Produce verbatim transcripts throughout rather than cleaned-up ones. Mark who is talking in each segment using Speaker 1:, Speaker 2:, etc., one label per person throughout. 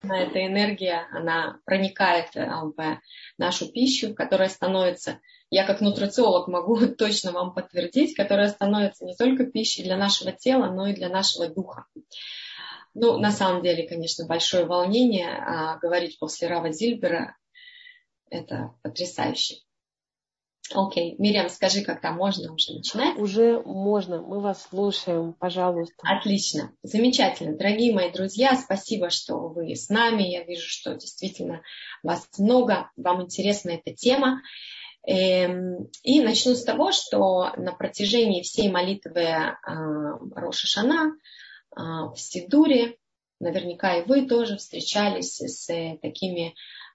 Speaker 1: эта энергия, она проникает в нашу пищу, которая становится, я как нутрициолог могу точно вам подтвердить, которая становится не только пищей для нашего тела, но и для нашего духа. Ну, на самом деле, конечно, большое волнение, а говорить после Рава Зильбера – это потрясающе. Окей, Мириам, скажи, когда можно уже начинать?
Speaker 2: Уже можно, мы вас слушаем, пожалуйста.
Speaker 1: Отлично, замечательно. Дорогие мои друзья, спасибо, что вы с нами. Я вижу, что действительно вас много, вам интересна эта тема. И начну с того, что на протяжении всей молитвы Рош ха-Шана в Сидуре, наверняка и вы тоже встречались с такими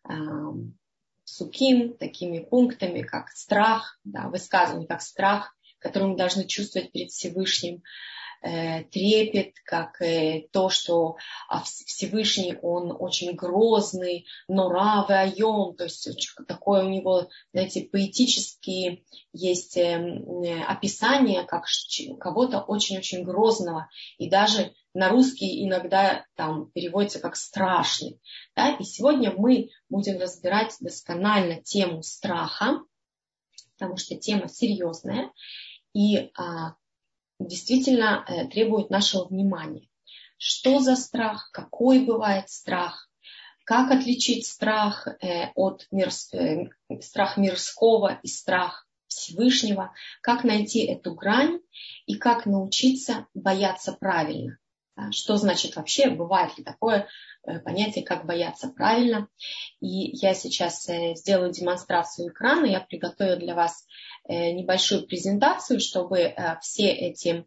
Speaker 1: суким, такими пунктами, как страх, да, высказывание как страх, который мы должны чувствовать перед Всевышним, э, трепет, как э, то, что а, Всевышний, он очень грозный, нора веайом, то есть такое у него, знаете, поэтические есть э, описания, как кого-то очень-очень грозного, и даже на русский иногда там переводится как страшный. Да? И сегодня мы будем разбирать досконально тему страха, потому что тема серьезная и а, действительно э, требует нашего внимания. Что за страх, какой бывает страх, как отличить страх э, от мир, э, страх мирского и страх Всевышнего, как найти эту грань и как научиться бояться правильно. Что значит вообще, бывает ли такое понятие, как бояться правильно. И я сейчас сделаю демонстрацию экрана, я приготовила для вас небольшую презентацию, чтобы все эти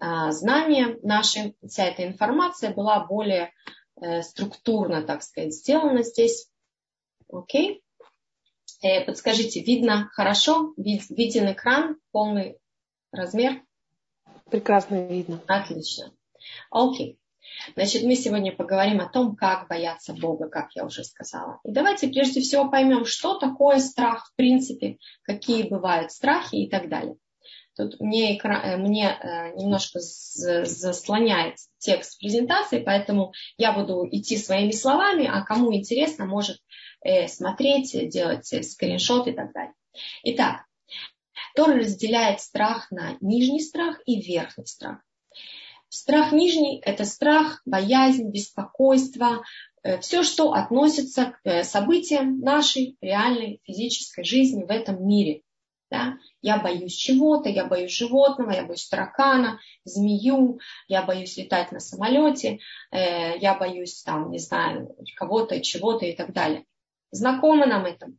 Speaker 1: знания наши, вся эта информация была более структурно, так сказать, сделана здесь. Окей. Подскажите, видно хорошо? Виден экран, полный размер?
Speaker 2: Прекрасно видно.
Speaker 1: Отлично. Окей. Значит, мы сегодня поговорим о том, как бояться Бога, как я уже сказала. И давайте прежде всего поймем, что такое страх в принципе, какие бывают страхи и так далее. Тут мне, мне немножко заслоняет текст презентации, поэтому я буду идти своими словами, а кому интересно, может смотреть, делать скриншот и так далее. Итак, Тора разделяет страх на нижний страх и верхний страх. Страх нижний – это страх, боязнь, беспокойство, все, что относится к событиям нашей реальной физической жизни в этом мире. Да? Я боюсь чего-то, я боюсь животного, я боюсь таракана, змею, я боюсь летать на самолете, я боюсь, там, не знаю, кого-то, чего-то и так далее. Знакомо нам это?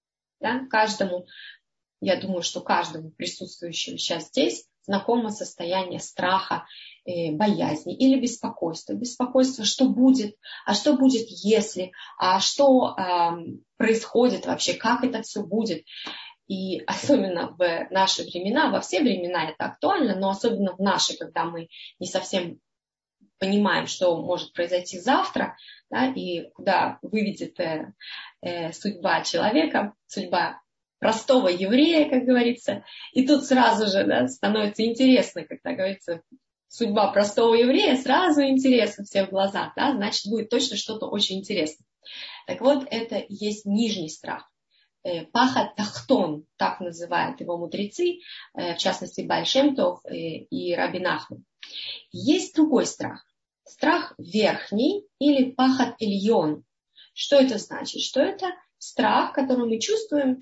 Speaker 1: Да? Каждому, я думаю, что каждому присутствующему сейчас здесь знакомо состояние страха, боязни или беспокойства. Беспокойство, что будет, а что будет если, а что э, происходит вообще, как это все будет. И особенно в наши времена, во все времена это актуально, но особенно в наши, когда мы не совсем понимаем, что может произойти завтра, да, и куда выведет э, э, судьба человека, судьба простого еврея, как говорится. И тут сразу же, да, становится интересно, когда говорится, судьба простого еврея, сразу интересно все в глазах, да, значит, будет точно что-то очень интересное. Так вот, это и есть нижний страх. Пахат тахтон, так называют его мудрецы, в частности, Бааль Шем Тов и Раби Нахман. Есть другой страх. Страх верхний или пахат ильон. Что это значит? Что это страх, который мы чувствуем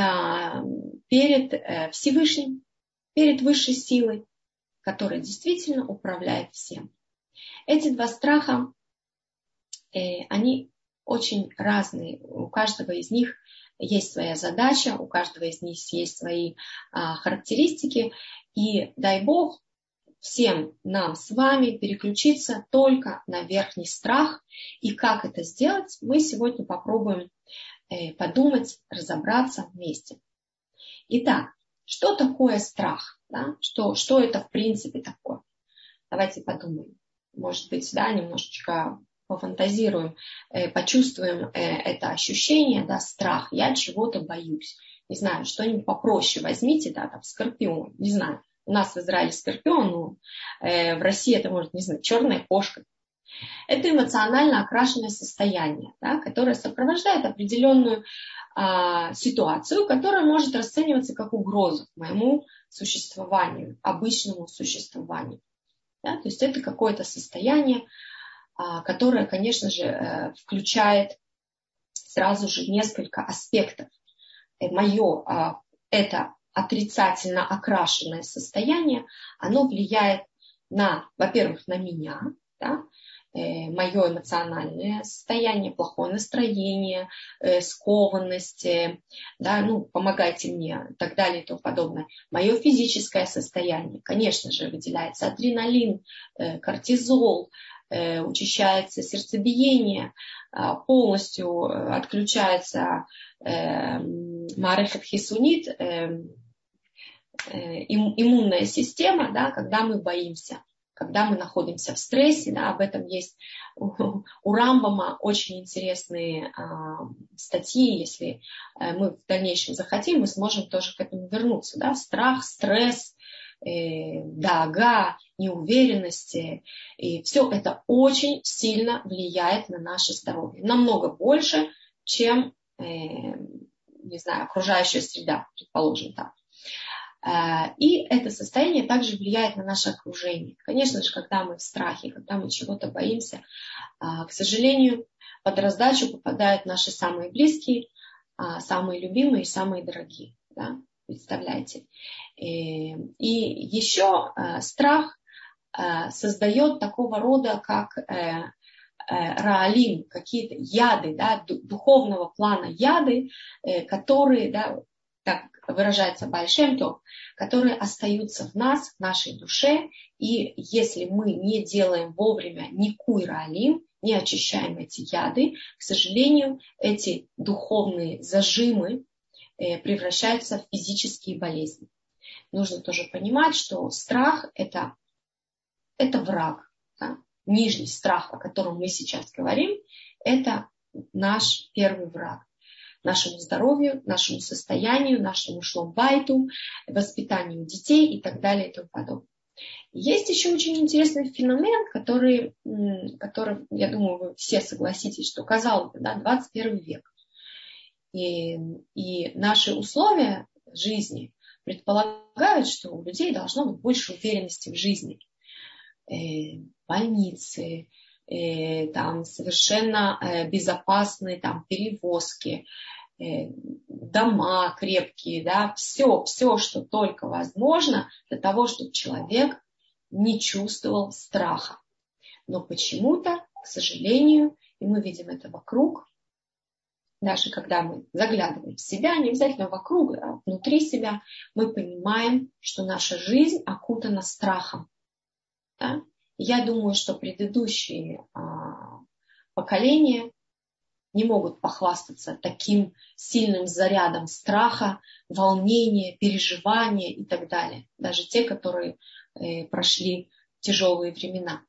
Speaker 1: перед Всевышним, перед высшей силой, которая действительно управляет всем. Эти два страха, они очень разные. У каждого из них есть своя задача, у каждого из них есть свои характеристики. И дай Бог всем нам с вами переключиться только на верхний страх. И как это сделать, мы сегодня попробуем подумать, разобраться вместе. Итак, что такое страх? Да? Что, что это в принципе такое? Давайте подумаем. Может быть, да, немножечко пофантазируем, э, почувствуем э, это ощущение, да, страх. Я чего-то боюсь. Не знаю, что-нибудь попроще возьмите, да, там, скорпион, не знаю. У нас в Израиле скорпион, ну, э, в России это может, не знаю, черная кошка. Это эмоционально окрашенное состояние, да, которое сопровождает определенную а, ситуацию, которая может расцениваться как угроза к моему существованию, обычному существованию. Да. То есть это какое-то состояние, а, которое, конечно же, включает сразу же несколько аспектов. Мое а, это отрицательно окрашенное состояние, оно влияет на, во-первых, на меня, да, э, мое эмоциональное состояние, плохое настроение, э, скованность, э, да, ну, помогайте мне и так далее и тому подобное. Мое физическое состояние, конечно же, выделяется адреналин, э, кортизол, э, учащается сердцебиение, э, полностью отключается э, Маарефет Хисунит, э, иммунная система, да, когда мы боимся, когда мы находимся в стрессе, да, об этом есть у, у Рамбама очень интересные а, статьи, если мы в дальнейшем захотим, мы сможем тоже к этому вернуться, да, страх, стресс, э, даага, неуверенность, и все это очень сильно влияет на наше здоровье, намного больше, чем, э, не знаю, окружающая среда, предположим так. И это состояние также влияет на наше окружение. Конечно же, когда мы в страхе, когда мы чего-то боимся, к сожалению, под раздачу попадают наши самые близкие, самые любимые и самые дорогие. Да? Представляете? И еще страх создает такого рода, как раалим, какие-то яды, да, духовного плана яды, которые, да, так выражается Бааль Шем Тов, которые остаются в нас, в нашей душе, и если мы не делаем вовремя никуй раалим, не очищаем эти яды, к сожалению, эти духовные зажимы превращаются в физические болезни. Нужно тоже понимать, что страх это, это враг. Да? Нижний страх, о котором мы сейчас говорим, это наш первый враг. Нашему здоровью, нашему состоянию, нашему шломбайту, воспитанию детей и так далее и тому подобное. Есть еще очень интересный феномен, который, который, я думаю, вы все согласитесь, что, казалось бы, да, двадцать первый век. И, и наши условия жизни предполагают, что у людей должно быть больше уверенности в жизни. Э, больницы, э, там совершенно э, безопасные там, перевозки, э, дома крепкие, да, все, все, что только возможно для того, чтобы человек не чувствовал страха. Но почему-то, к сожалению, и мы видим это вокруг, даже когда мы заглядываем в себя, не обязательно вокруг, а внутри себя, мы понимаем, что наша жизнь окутана страхом. Да? Я думаю, что предыдущие а, поколения не могут похвастаться таким сильным зарядом страха, волнения, переживания и так далее. Даже те, которые э, прошли тяжелые времена.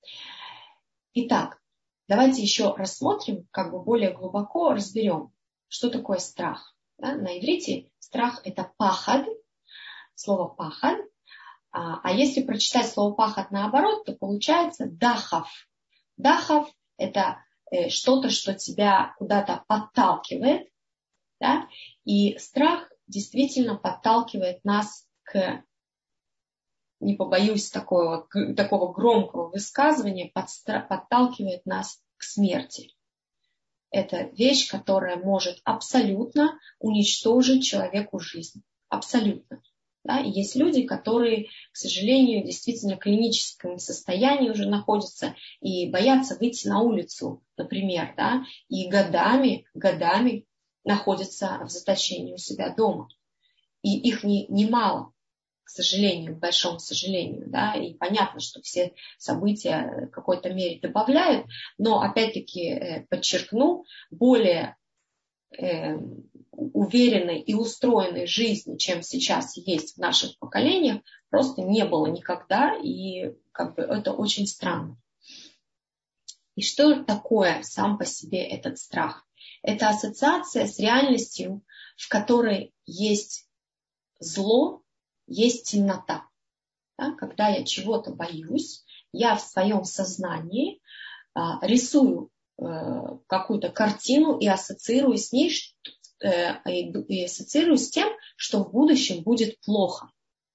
Speaker 1: Итак, давайте еще рассмотрим, как бы более глубоко разберем, что такое страх. Да? На иврите страх это пахад, слово пахад. А, а если прочитать слово пахад наоборот, то получается дахав. Дахав это э, что-то, что тебя куда-то подталкивает. Да? И страх действительно подталкивает нас к, не побоюсь такого, такого громкого высказывания, подстра- подталкивает нас к смерти. Это вещь, которая может абсолютно уничтожить человеку жизнь. Абсолютно. Да? И есть люди, которые, к сожалению, действительно в клиническом состоянии уже находятся и боятся выйти на улицу, например, да? И годами, годами находятся в заточении у себя дома. И их не, немало, к сожалению, к большому сожалению. Да? И понятно, что все события в какой-то мере добавляют, но опять-таки подчеркну, более э, уверенной и устроенной жизни, чем сейчас есть в наших поколениях, просто не было никогда, и как бы это очень странно. И что такое сам по себе этот страх? Это ассоциация с реальностью, в которой есть зло, есть темнота. Да? Когда я чего-то боюсь, я в своем сознании рисую какую-то картину и ассоциирую с ней, и ассоциирую с тем, что в будущем будет плохо.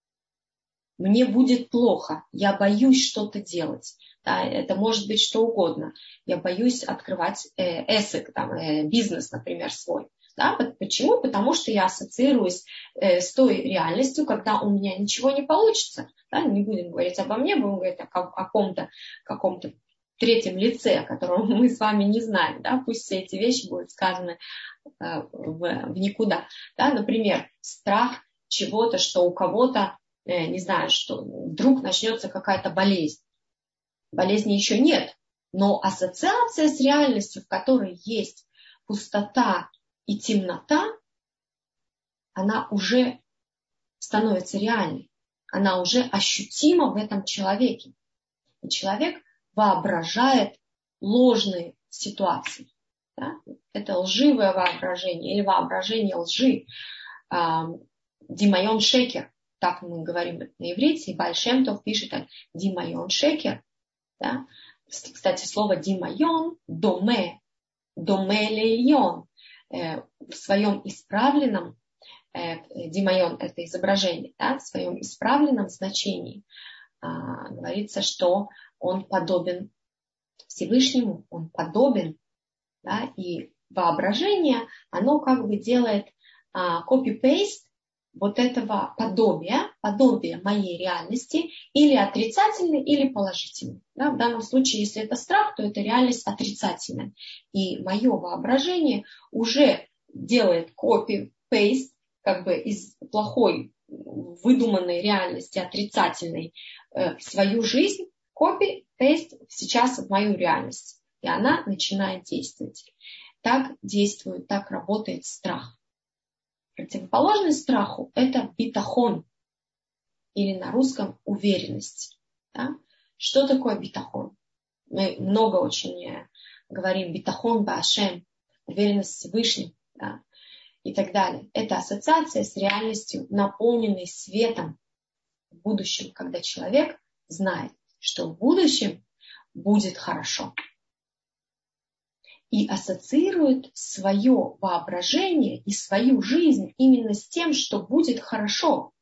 Speaker 1: Мне будет плохо, я боюсь что-то делать. Да, это может быть что угодно. Я боюсь открывать э, эсэк, там, э, бизнес, например, свой. Да? Почему? Потому что я ассоциируюсь э, с той реальностью, когда у меня ничего не получится. Да? Не будем говорить обо мне, будем говорить о, о каком-то, каком-то третьем лице, которого мы с вами не знаем. Да? Пусть все эти вещи будут сказаны э, в, в никуда. Да? Например, страх чего-то, что у кого-то, э, не знаю, что вдруг начнется какая-то болезнь. Болезни еще нет, но ассоциация с реальностью, в которой есть пустота и темнота, она уже становится реальной. Она уже ощутима в этом человеке. И человек воображает ложные ситуации. Да? Это лживое воображение или воображение лжи. Димайон шекер, так мы говорим на иврите, и Бааль Шем Тов пишет Димайон шекер. Да? Кстати, слово димайон, доме, доме лейон, э, в своем исправленном, э, димайон это изображение, да, в своем исправленном значении э, говорится, что он подобен Всевышнему, он подобен, да, и воображение, оно как бы делает э, copy-paste вот этого подобия, подобия моей реальности, или отрицательной, или положительной. Да, в данном случае, если это страх, то это реальность отрицательная. И мое воображение уже делает copy-paste как бы из плохой выдуманной реальности отрицательной э, в свою жизнь, copy-paste сейчас в мою реальность. И она начинает действовать. Так действует, так работает страх. Противоположность страху – это битахон, или на русском уверенность. Да? Что такое битахон? Мы много очень говорим битахон баашем, уверенность в Всевышнем, да? И так далее. Это ассоциация с реальностью, наполненной светом в будущем, когда человек знает, что в будущем будет хорошо. И ассоциирует свое воображение и свою жизнь именно с тем, что будет хорошо.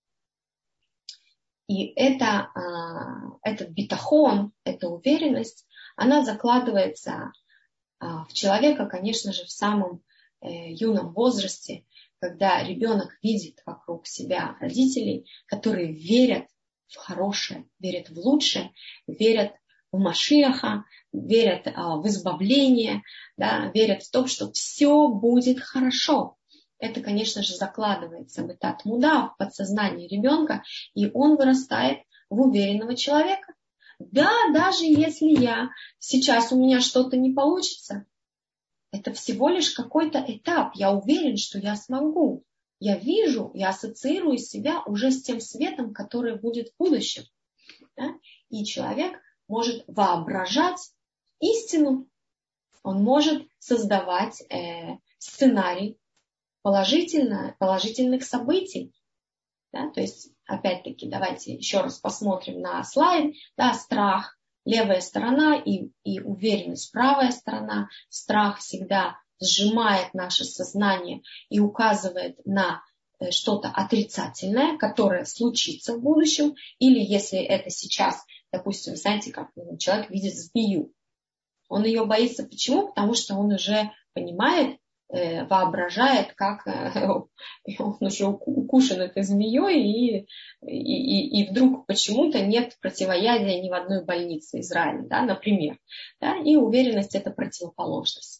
Speaker 1: И это, этот битахон, эта уверенность, она закладывается в человека, конечно же, в самом юном возрасте, когда ребенок видит вокруг себя родителей, которые верят в хорошее, верят в лучшее, верят в Машиаха, верят а, в избавление, да, верят в то, что все будет хорошо. Это, конечно же, закладывается в этат муда, в подсознание ребенка, и он вырастает в уверенного человека. Да, даже если я сейчас у меня что-то не получится, это всего лишь какой-то этап. Я уверен, что я смогу. Я вижу, я ассоциирую себя уже с тем светом, который будет в будущем. Да? И человек может воображать истину, он может создавать э, сценарий положительно, положительных событий. Да? То есть, опять-таки, давайте еще раз посмотрим на слайд. Да, страх, левая сторона и, и уверенность, правая сторона. Страх всегда сжимает наше сознание и указывает на что-то отрицательное, которое случится в будущем, или если это сейчас, допустим, знаете, как человек видит змею. Он ее боится. Почему? Потому что он уже понимает, э, воображает, как э, он уже укушен этой змеей, и, и, и вдруг почему-то нет противоядия ни в одной больнице Израиля, да, например. Да, и уверенность – это противоположность.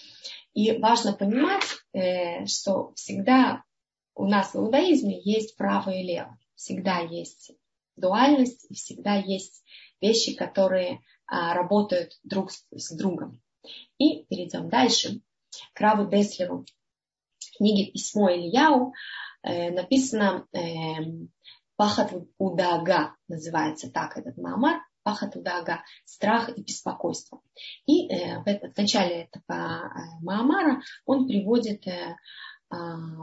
Speaker 1: И важно понимать, э, что всегда у нас в иудаизме есть право и лево. Всегда есть дуальность и всегда есть вещи, которые а, работают друг с, с другом. И перейдем дальше. К Раву Деслеру. В книге «Письмо Ильяу» э, написано э, «Пахат удага», называется так этот маамар. «Пахат удага», страх и беспокойство. И э, в, это, в начале этого э, маамара он приводит э, э,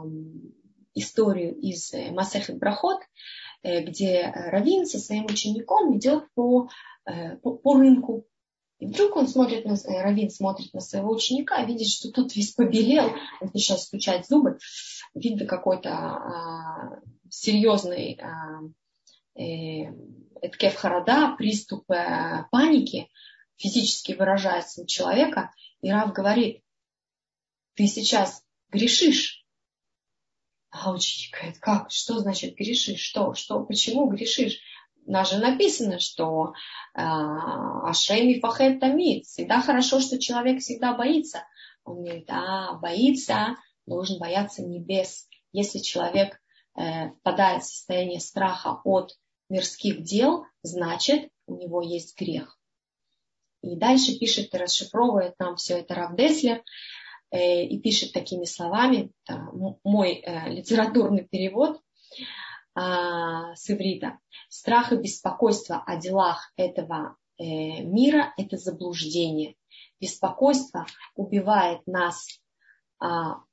Speaker 1: историю из Масехет Брахот, где раввин со своим учеником идет по, по, по рынку. И вдруг он смотрит на, раввин смотрит на своего ученика, видит, что тот весь побелел, он начинает стучать зубы, видно какой-то а, серьезный а, э, эткеф харада, приступ э, паники физически выражается у человека, и Рав говорит: ты сейчас грешишь. А ученик говорит: как? Что значит грешишь? Что? Что? Почему грешишь? У нас же написано, что Ашем и Фахет Тамид. Всегда хорошо, что человек всегда боится. Он говорит: а, боится, должен бояться небес. Если человек э, впадает в состояние страха от мирских дел, значит, у него есть грех. И дальше пишет и расшифровывает нам все это Рав Деслер, э, и пишет такими словами, это мой э, литературный перевод э, с иврита. Страх и беспокойство о делах этого э, мира – это заблуждение. Беспокойство убивает нас. Э,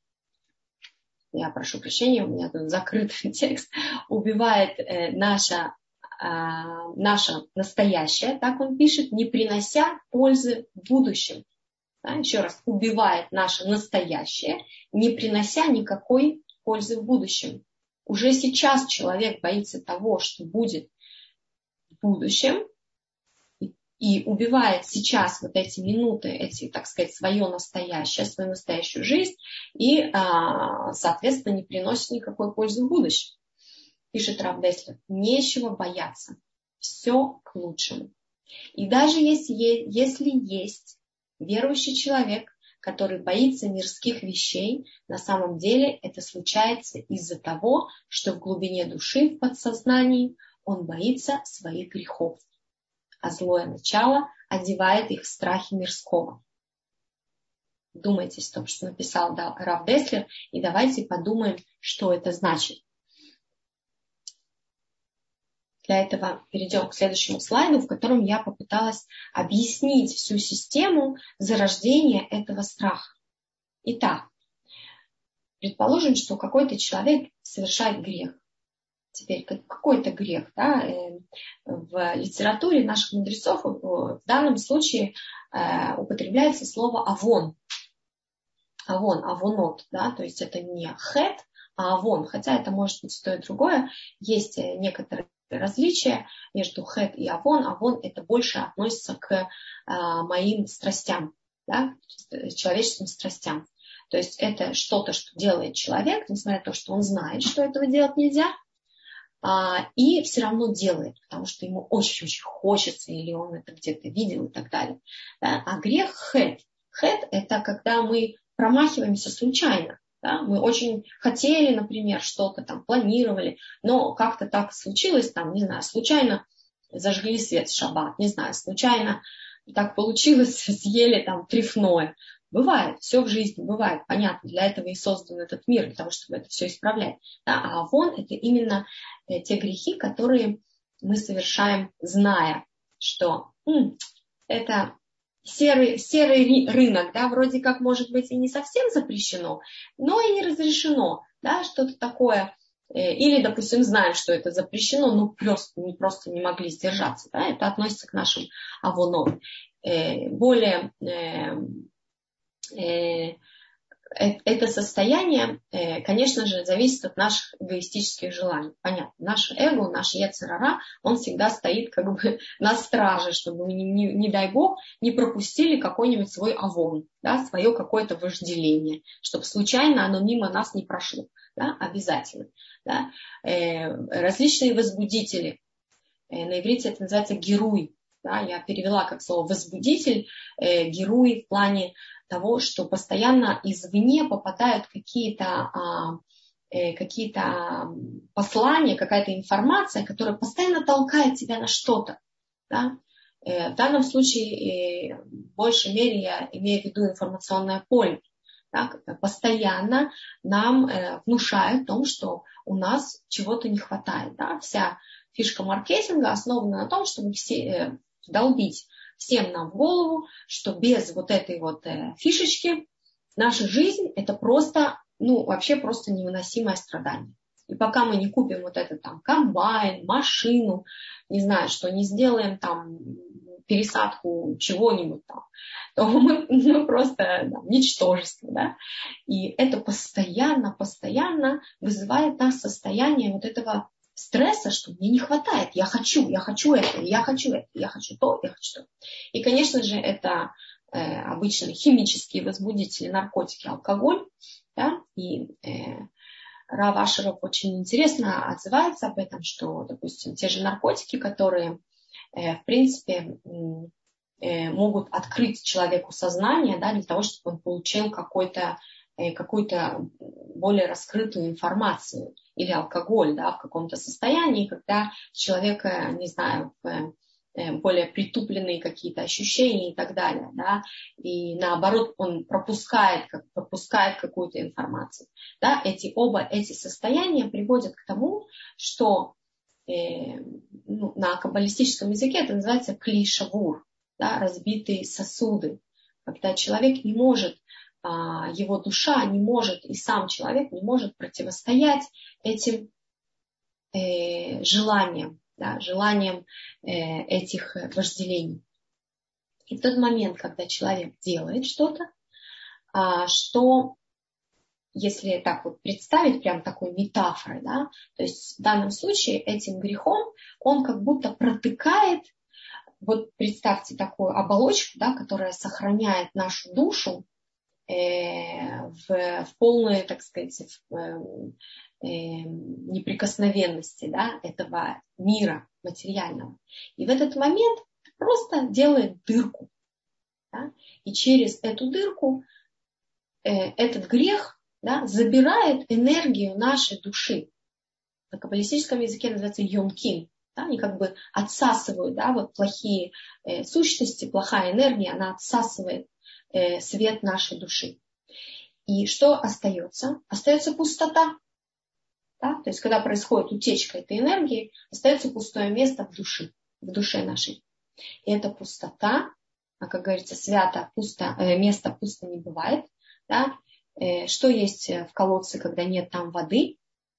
Speaker 1: я прошу прощения, у меня тут закрытый текст. Убивает э, наша наше настоящее, так он пишет, не принося пользы в будущем. Да, еще раз, убивает наше настоящее, не принося никакой пользы в будущем. Уже сейчас человек боится того, что будет в будущем, и, и убивает сейчас вот эти минуты, эти, так сказать, свое настоящее, свою настоящую жизнь, и, соответственно, не приносит никакой пользы в будущем. Пишет Рав Деслер: нечего бояться, все к лучшему. И даже если, если есть верующий человек, который боится мирских вещей, на самом деле это случается из-за того, что в глубине души, в подсознании, он боится своих грехов, а злое начало одевает их в страхи мирского. Вдумайтесь в том, что написал Рав Деслер, и давайте подумаем, что это значит. Для этого перейдем к следующему слайду, в котором я попыталась объяснить всю систему зарождения этого страха. Итак, предположим, что какой-то человек совершает грех. Теперь какой-то грех. Да, в литературе наших мудрецов в данном случае употребляется слово авон. Авон, авонот. Да, то есть это не хет, а авон. Хотя это может быть то и другое. Есть некоторые различия между хет и авон. Авон это больше относится к а, моим страстям, да, человеческим страстям. То есть это что-то, что делает человек, несмотря на то, что он знает, что этого делать нельзя, а, и все равно делает, потому что ему очень-очень хочется, или он это где-то видел и так далее. Да? А грех хет. Хет это когда мы промахиваемся случайно. Да, мы очень хотели, например, что-то там планировали, но как-то так случилось, там, не знаю, случайно зажгли свет в шаббат, не знаю, случайно так получилось, съели там трефное. Бывает, все в жизни бывает, понятно, для этого и создан этот мир, для того, чтобы это все исправлять. Да, а авон это именно те грехи, которые мы совершаем, зная, что м, это... Серый, серый рынок, да, вроде как, может быть, и не совсем запрещено, но и не разрешено, да, что-то такое. Или, допустим, знаем, что это запрещено, но просто не, просто не могли сдержаться. Да, это относится к нашим авонам. Более это состояние, конечно же, зависит от наших эгоистических желаний. Понятно, наше эго, наш йецер ара, он всегда стоит как бы на страже, чтобы мы, не, не, не дай бог, не пропустили какой-нибудь свой авон, да, свое какое-то вожделение, чтобы случайно оно мимо нас не прошло. Да, обязательно. Да. Различные возбудители, на иврите это называется геруй. Да, я перевела как слово возбудитель, геруй в плане того, что постоянно извне попадают какие-то, какие-то послания, какая-то информация, которая постоянно толкает тебя на что-то. Да. В данном случае, в большей мере, я имею в виду информационное поле. Да, постоянно нам внушают о том, что у нас чего-то не хватает. Да. Вся фишка маркетинга основана на том, чтобы все долбить всем нам в голову, что без вот этой вот фишечки наша жизнь это просто, ну, вообще просто невыносимое страдание. И пока мы не купим вот этот там комбайн, машину, не знаю, что не сделаем там пересадку чего-нибудь там, то мы, мы просто да, ничтожество. Да? И это постоянно, постоянно вызывает нас состояние вот этого стресса, что мне не хватает, я хочу, я хочу это, я хочу это, я хочу то, я хочу то. И, конечно же, это э, обычно химические возбудители, наркотики, алкоголь. Да? И э, Рав Ашеров очень интересно отзывается об этом, что, допустим, те же наркотики, которые, э, в принципе, э, могут открыть человеку сознание, да, для того, чтобы он получил какой-то, э, какую-то более раскрытую информацию, или алкоголь, да, в каком-то состоянии, когда человек, не знаю, в более притупленные какие-то ощущения и так далее, да, и наоборот он пропускает, как, пропускает какую-то информацию, да, эти оба эти состояния приводят к тому, что э, ну, на каббалистическом языке это называется кли-шавур, да, разбитые сосуды, когда человек не может, а, его душа не может, и сам человек не может противостоять этим э, желаниям, да, желанием э, этих вожделений. И в тот момент, когда человек делает что-то, а, что, если так вот представить прям такой метафорой, да, то есть в данном случае этим грехом он как будто протыкает, вот представьте такую оболочку, да, которая сохраняет нашу душу э, в, в полной, так сказать, в, э, неприкосновенности, да, этого мира материального. И в этот момент просто делает дырку. Да, и через эту дырку э, этот грех, да, забирает энергию нашей души. На каббалистическом языке называется йонкин. Да, они как бы отсасывают, да, вот плохие э, сущности, плохая энергия, она отсасывает э, свет нашей души. И что остается? Остается пустота. Да? То есть, когда происходит утечка этой энергии, остается пустое место в душе, в душе нашей. И эта пустота, а как говорится, свято пусто, э, место пусто не бывает. Да? Э, что есть в колодце, когда нет там воды?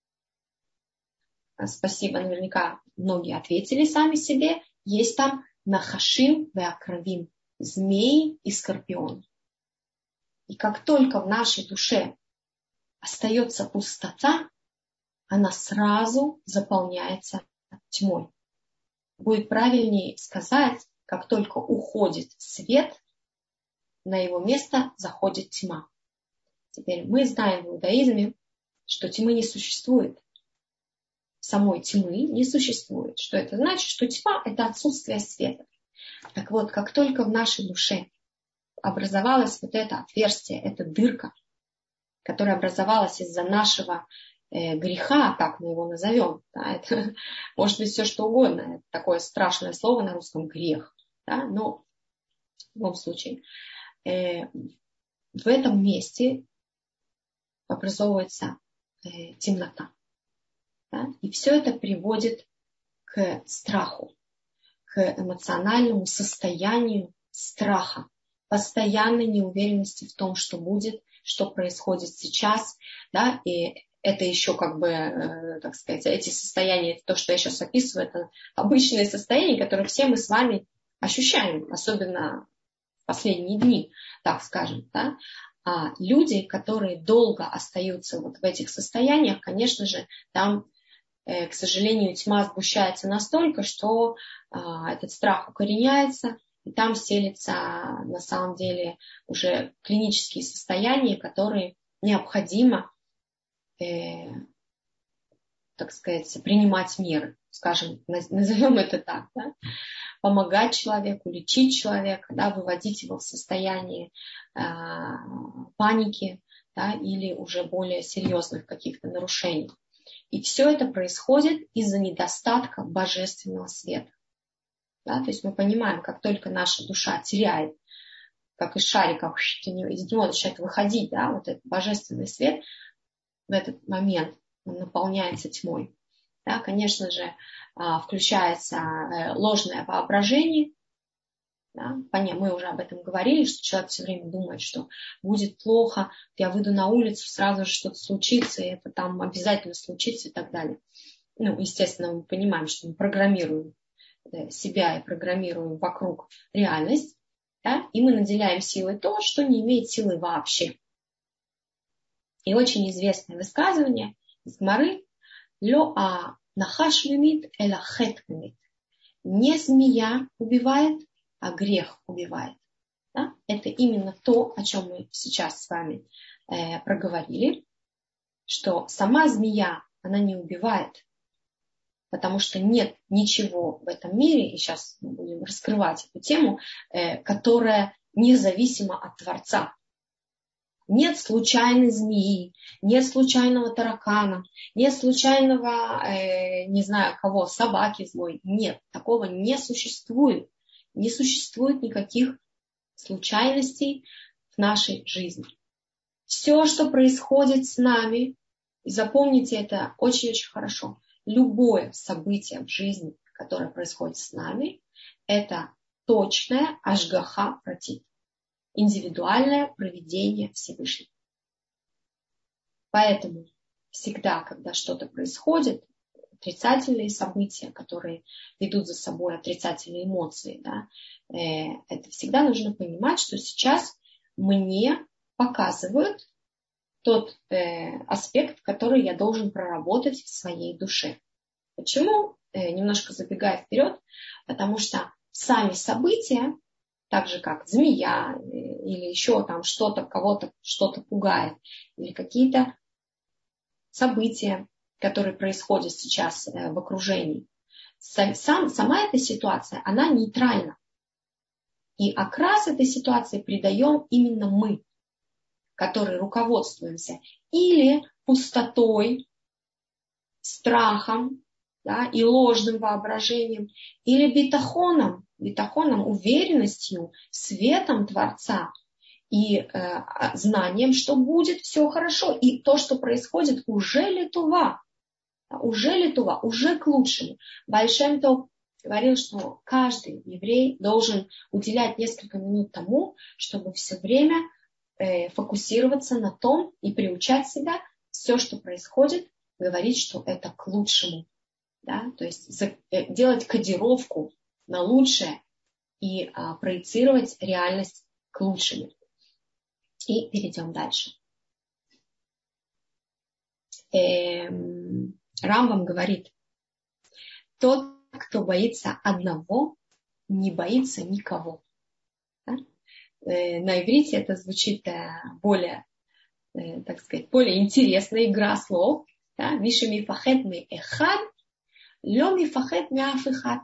Speaker 1: Спасибо, наверняка многие ответили сами себе. Есть там нахашим веакравим, змеи и скорпионы. И как только в нашей душе остается пустота, она сразу заполняется тьмой. Будет правильнее сказать, как только уходит свет, на его место заходит тьма. Теперь мы знаем в иудаизме, что тьмы не существует. Самой тьмы не существует. Что это значит? Что тьма – это отсутствие света. Так вот, как только в нашей душе образовалось вот это отверстие, эта дырка, которая образовалась из-за нашего э, греха, так мы его назовем, да, это может быть все что угодно, это такое страшное слово на русском грех, да, но в любом случае э, в этом месте образовывается э, темнота. Да? И все это приводит к страху, к эмоциональному состоянию страха, постоянной неуверенности в том, что будет, что происходит сейчас. Да? И это еще как бы, э, так сказать, эти состояния, то, что я сейчас описываю, это обычные состояния, которые все мы с вами ощущаем, особенно в последние дни, так скажем. Да? А люди, которые долго остаются вот в этих состояниях, конечно же, там, к сожалению, тьма сгущается настолько, что а, этот страх укореняется, и там селятся на самом деле уже клинические состояния, которые необходимо, э, так сказать, принимать меры, скажем, назовем это так, да? Помогать человеку, лечить человека, да, выводить его в состояние э, паники, да, или уже более серьезных каких-то нарушений. И все это происходит из-за недостатка божественного света. Да? То есть мы понимаем, как только наша душа теряет, как из шариков, из него начинает выходить, да, вот этот божественный свет, в этот момент он наполняется тьмой. Да? Конечно же, включается ложное воображение. Да? Мы уже об этом говорили, что человек все время думает, что будет плохо, я выйду на улицу, сразу же что-то случится, и это там обязательно случится и так далее. Ну, естественно, мы понимаем, что мы программируем себя и программируем вокруг реальность, да, и мы наделяем силой то, что не имеет силы вообще. И очень известное высказывание из Гмары: «Ло а нахаш мимит эла хет мимит». Не змея убивает, а грех убивает. Да? Это именно то, о чем мы сейчас с вами э, проговорили, что сама змея, она не убивает, потому что нет ничего в этом мире, и сейчас мы будем раскрывать эту тему, э, которая независима от Творца. Нет случайной змеи, нет случайного таракана, нет случайного, э, не знаю кого, собаки злой. Нет, такого не существует. Не существует никаких случайностей в нашей жизни. Все, что происходит с нами, и запомните это очень-очень хорошо, любое событие в жизни, которое происходит с нами, это точная ашгаха пратит. Индивидуальное провидение Всевышнего. Поэтому всегда, когда что-то происходит, отрицательные события, которые ведут за собой отрицательные эмоции, да, э, это всегда нужно понимать, что сейчас мне показывают тот э, аспект, который я должен проработать в своей душе. Почему? Э, немножко забегая вперед, потому что сами события, так же как змея или еще там что-то, кого-то что-то пугает, или какие-то события, которые происходят сейчас в окружении. Сам, сама эта ситуация, она нейтральна. И окрас этой ситуации придаем именно мы, которые руководствуемся или пустотой, страхом, да, и ложным воображением, или битахоном, битахоном, уверенностью, светом Творца и э, знанием, что будет все хорошо. И то, что происходит, уже летува, уже летува, уже к лучшему. Бааль Шем Тов говорил, что каждый еврей должен уделять несколько минут тому, чтобы все время э, фокусироваться на том и приучать себя все, что происходит, говорить, что это к лучшему. Да? То есть за, э, делать кодировку на лучшее и а, проецировать реальность к лучшему. И перейдем дальше. Эм, Рамбам говорит: тот, кто боится одного, не боится никого. Да? Э, на иврите это звучит э, более, э, так сказать, более интересная игра слов. Миша мифахет ми эхад, лё мифахет ми аф эхад.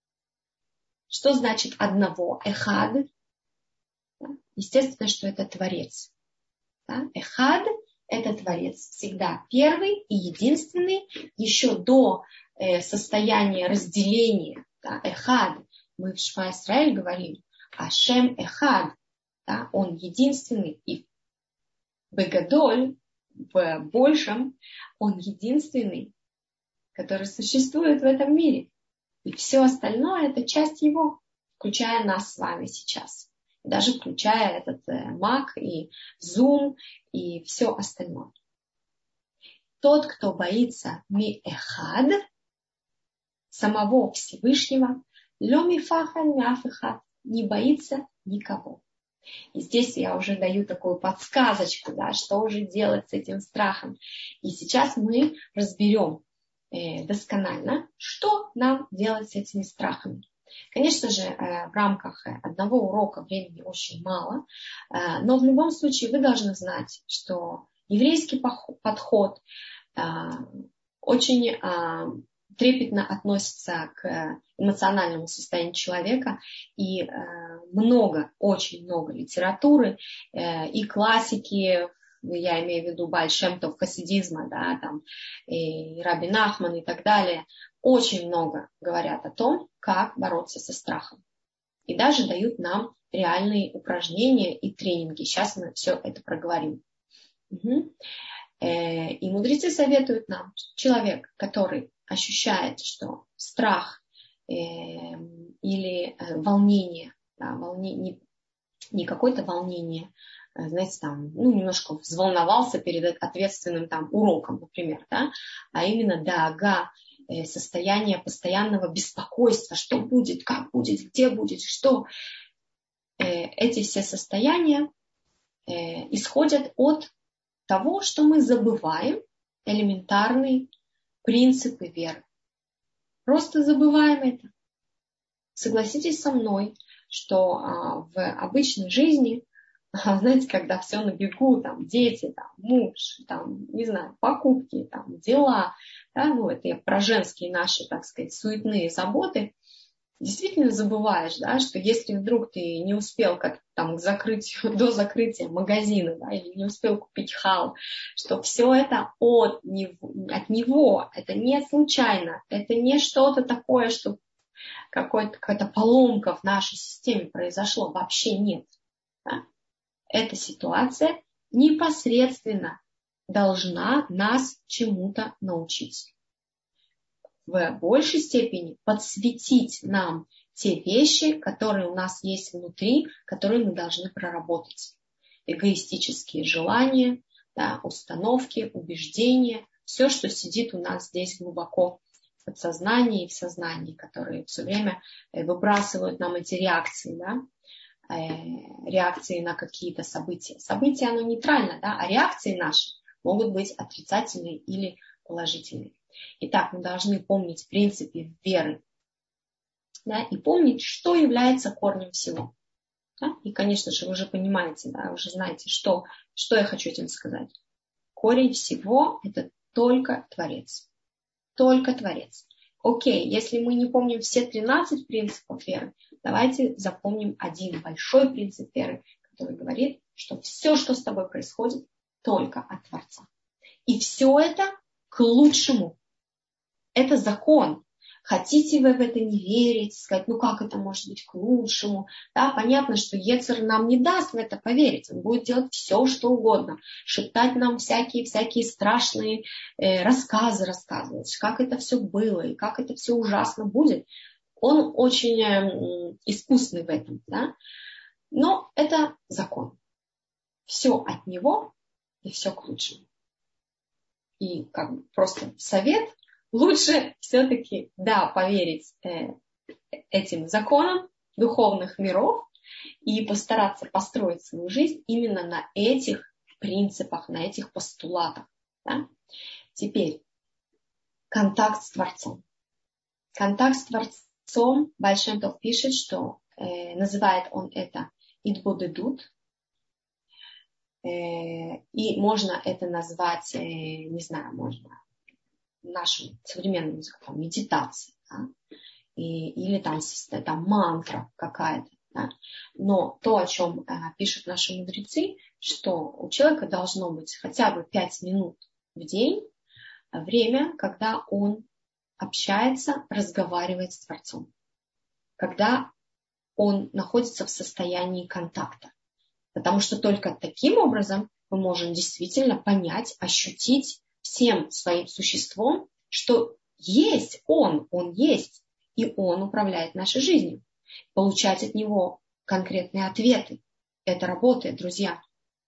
Speaker 1: Что значит одного? Эхад. Естественно, что это Творец. Да? Эхад – это Творец. Всегда первый и единственный. Еще до э, состояния разделения. Да? Эхад. Мы в Шма Исраэль говорим. Ашем Эхад. Да? Он единственный. И Бегадоль, в большем, он единственный, который существует в этом мире. И все остальное – это часть его, включая нас с вами сейчас. Даже включая этот Mac и Zoom и все остальное. Тот, кто боится ми-эхад, самого Всевышнего, лё мифахан мяфихат, не боится никого. И здесь я уже даю такую подсказочку, да, что уже делать с этим страхом. И сейчас мы разберем э, досконально, что нам делать с этими страхами. Конечно же, в рамках одного урока времени очень мало, но в любом случае вы должны знать, что еврейский подход очень трепетно относится к эмоциональному состоянию человека, и много, очень много литературы и классики, я имею в виду Бааль Шем Тов хасидизма, да, там, и Раби Нахман и так далее, очень много говорят о том, как бороться со страхом. И даже дают нам реальные упражнения и тренинги. Сейчас мы все это проговорим. Угу. И мудрецы советуют нам, человек, который ощущает, что страх или волнение, да, волнение не, не какое-то волнение, знаете, там, ну, немножко взволновался перед ответственным там уроком, например, да, а именно даага состояние постоянного беспокойства, что будет, как будет, где будет, что. Эти все состояния исходят от того, что мы забываем элементарные принципы веры. Просто забываем это. Согласитесь со мной, что в обычной жизни, знаете, когда все на бегу, там дети, там муж, там, не знаю, покупки, там дела, да, ну это я про женские наши, так сказать, суетные заботы, действительно забываешь, да, что если вдруг ты не успел как там к закрытию, до закрытия магазина, да, или не успел купить хал, что все это от него, от него, это не случайно, это не что-то такое, что какая-то поломка в нашей системе произошло, вообще нет. Да? Эта ситуация непосредственно должна нас чему-то научить. В большей степени подсветить нам те вещи, которые у нас есть внутри, которые мы должны проработать. Эгоистические желания, да, установки, убеждения, все, что сидит у нас здесь глубоко в подсознании и в сознании, которые все время выбрасывают нам эти реакции, да, реакции на какие-то события. События, оно нейтрально, да, а реакции наши могут быть отрицательные или положительные. Итак, мы должны помнить принципы веры, да, и помнить, что является корнем всего. Да? И, конечно же, вы уже понимаете, да, уже знаете, что, что я хочу этим сказать. Корень всего – это только Творец. Только Творец. Окей, если мы не помним все тринадцать принципов веры, давайте запомним один большой принцип веры, который говорит, что все, что с тобой происходит, только от Творца. И все это к лучшему. Это закон. Хотите вы в это не верить, сказать, ну как это может быть к лучшему? Да, понятно, что Ецер нам не даст в это поверить. Он будет делать все, что угодно. Шептать нам всякие-всякие страшные э, рассказы рассказывать, как это все было и как это все ужасно будет. Он очень э, искусный в этом. Да? Но это закон. Все от него и все к лучшему. И как бы просто совет. Лучше все-таки, да, поверить э, этим законам духовных миров и постараться построить свою жизнь именно на этих принципах, на этих постулатах. Да? Теперь контакт с Творцом. Контакт с Творцом, Баал Шем Тов пишет, что э, называет он это идбодедут. Э, и можно это назвать, э, не знаю, можно... нашим современным языком, медитации, да? И, или там, там мантра какая-то. Да? Но то, о чем э, пишут наши мудрецы, что у человека должно быть хотя бы пять минут в день время, когда он общается, разговаривает с Творцом, когда он находится в состоянии контакта. Потому что только таким образом мы можем действительно понять, ощутить всем своим существом, что есть Он, Он есть, и Он управляет нашей жизнью. Получать от Него конкретные ответы. Это работает, друзья.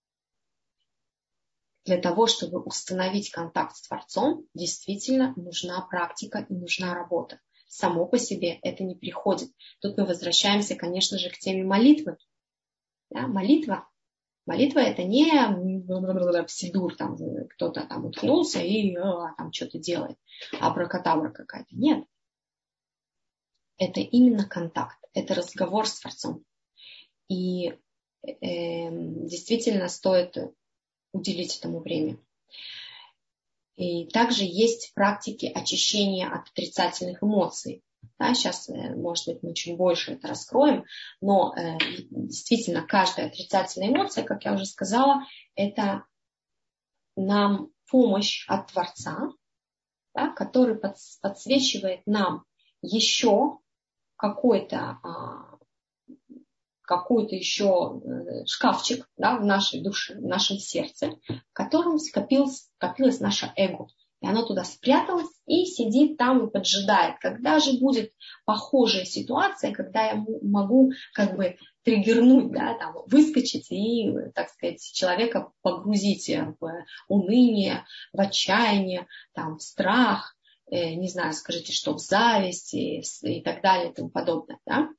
Speaker 1: Для того, чтобы установить контакт с Творцом, действительно нужна практика и нужна работа. Само по себе это не приходит. Тут мы возвращаемся, конечно же, к теме молитвы. Да, молитва. Молитва это не сидур, там кто-то там уткнулся и а, там что-то делает, абракадабра какая-то. Нет. Это именно контакт, это разговор с Творцом. И э, действительно стоит уделить этому время. И также есть практики очищения от отрицательных эмоций. Да, сейчас, может быть, мы чуть больше это раскроем, но э, действительно каждая отрицательная эмоция, как я уже сказала, это нам помощь от Творца, да, который под, подсвечивает нам еще какой-то, а, какой-то еще шкафчик, да, в нашей душе, в нашем сердце, в котором скопилось, скопилось наше эго. И оно туда спряталось и сидит там и поджидает. Когда же будет похожая ситуация, когда я могу как бы триггернуть, да, там, выскочить и, так сказать, человека погрузить в уныние, в отчаяние, там, в страх, не знаю, скажите, что в зависти и так далее и тому подобное. Да?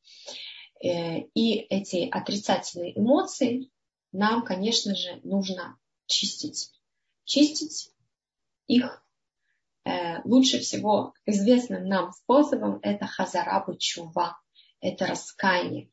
Speaker 1: И эти отрицательные эмоции нам, конечно же, нужно чистить. Чистить их лучше всего известным нам способом это хазара бетшува, это раскаяние.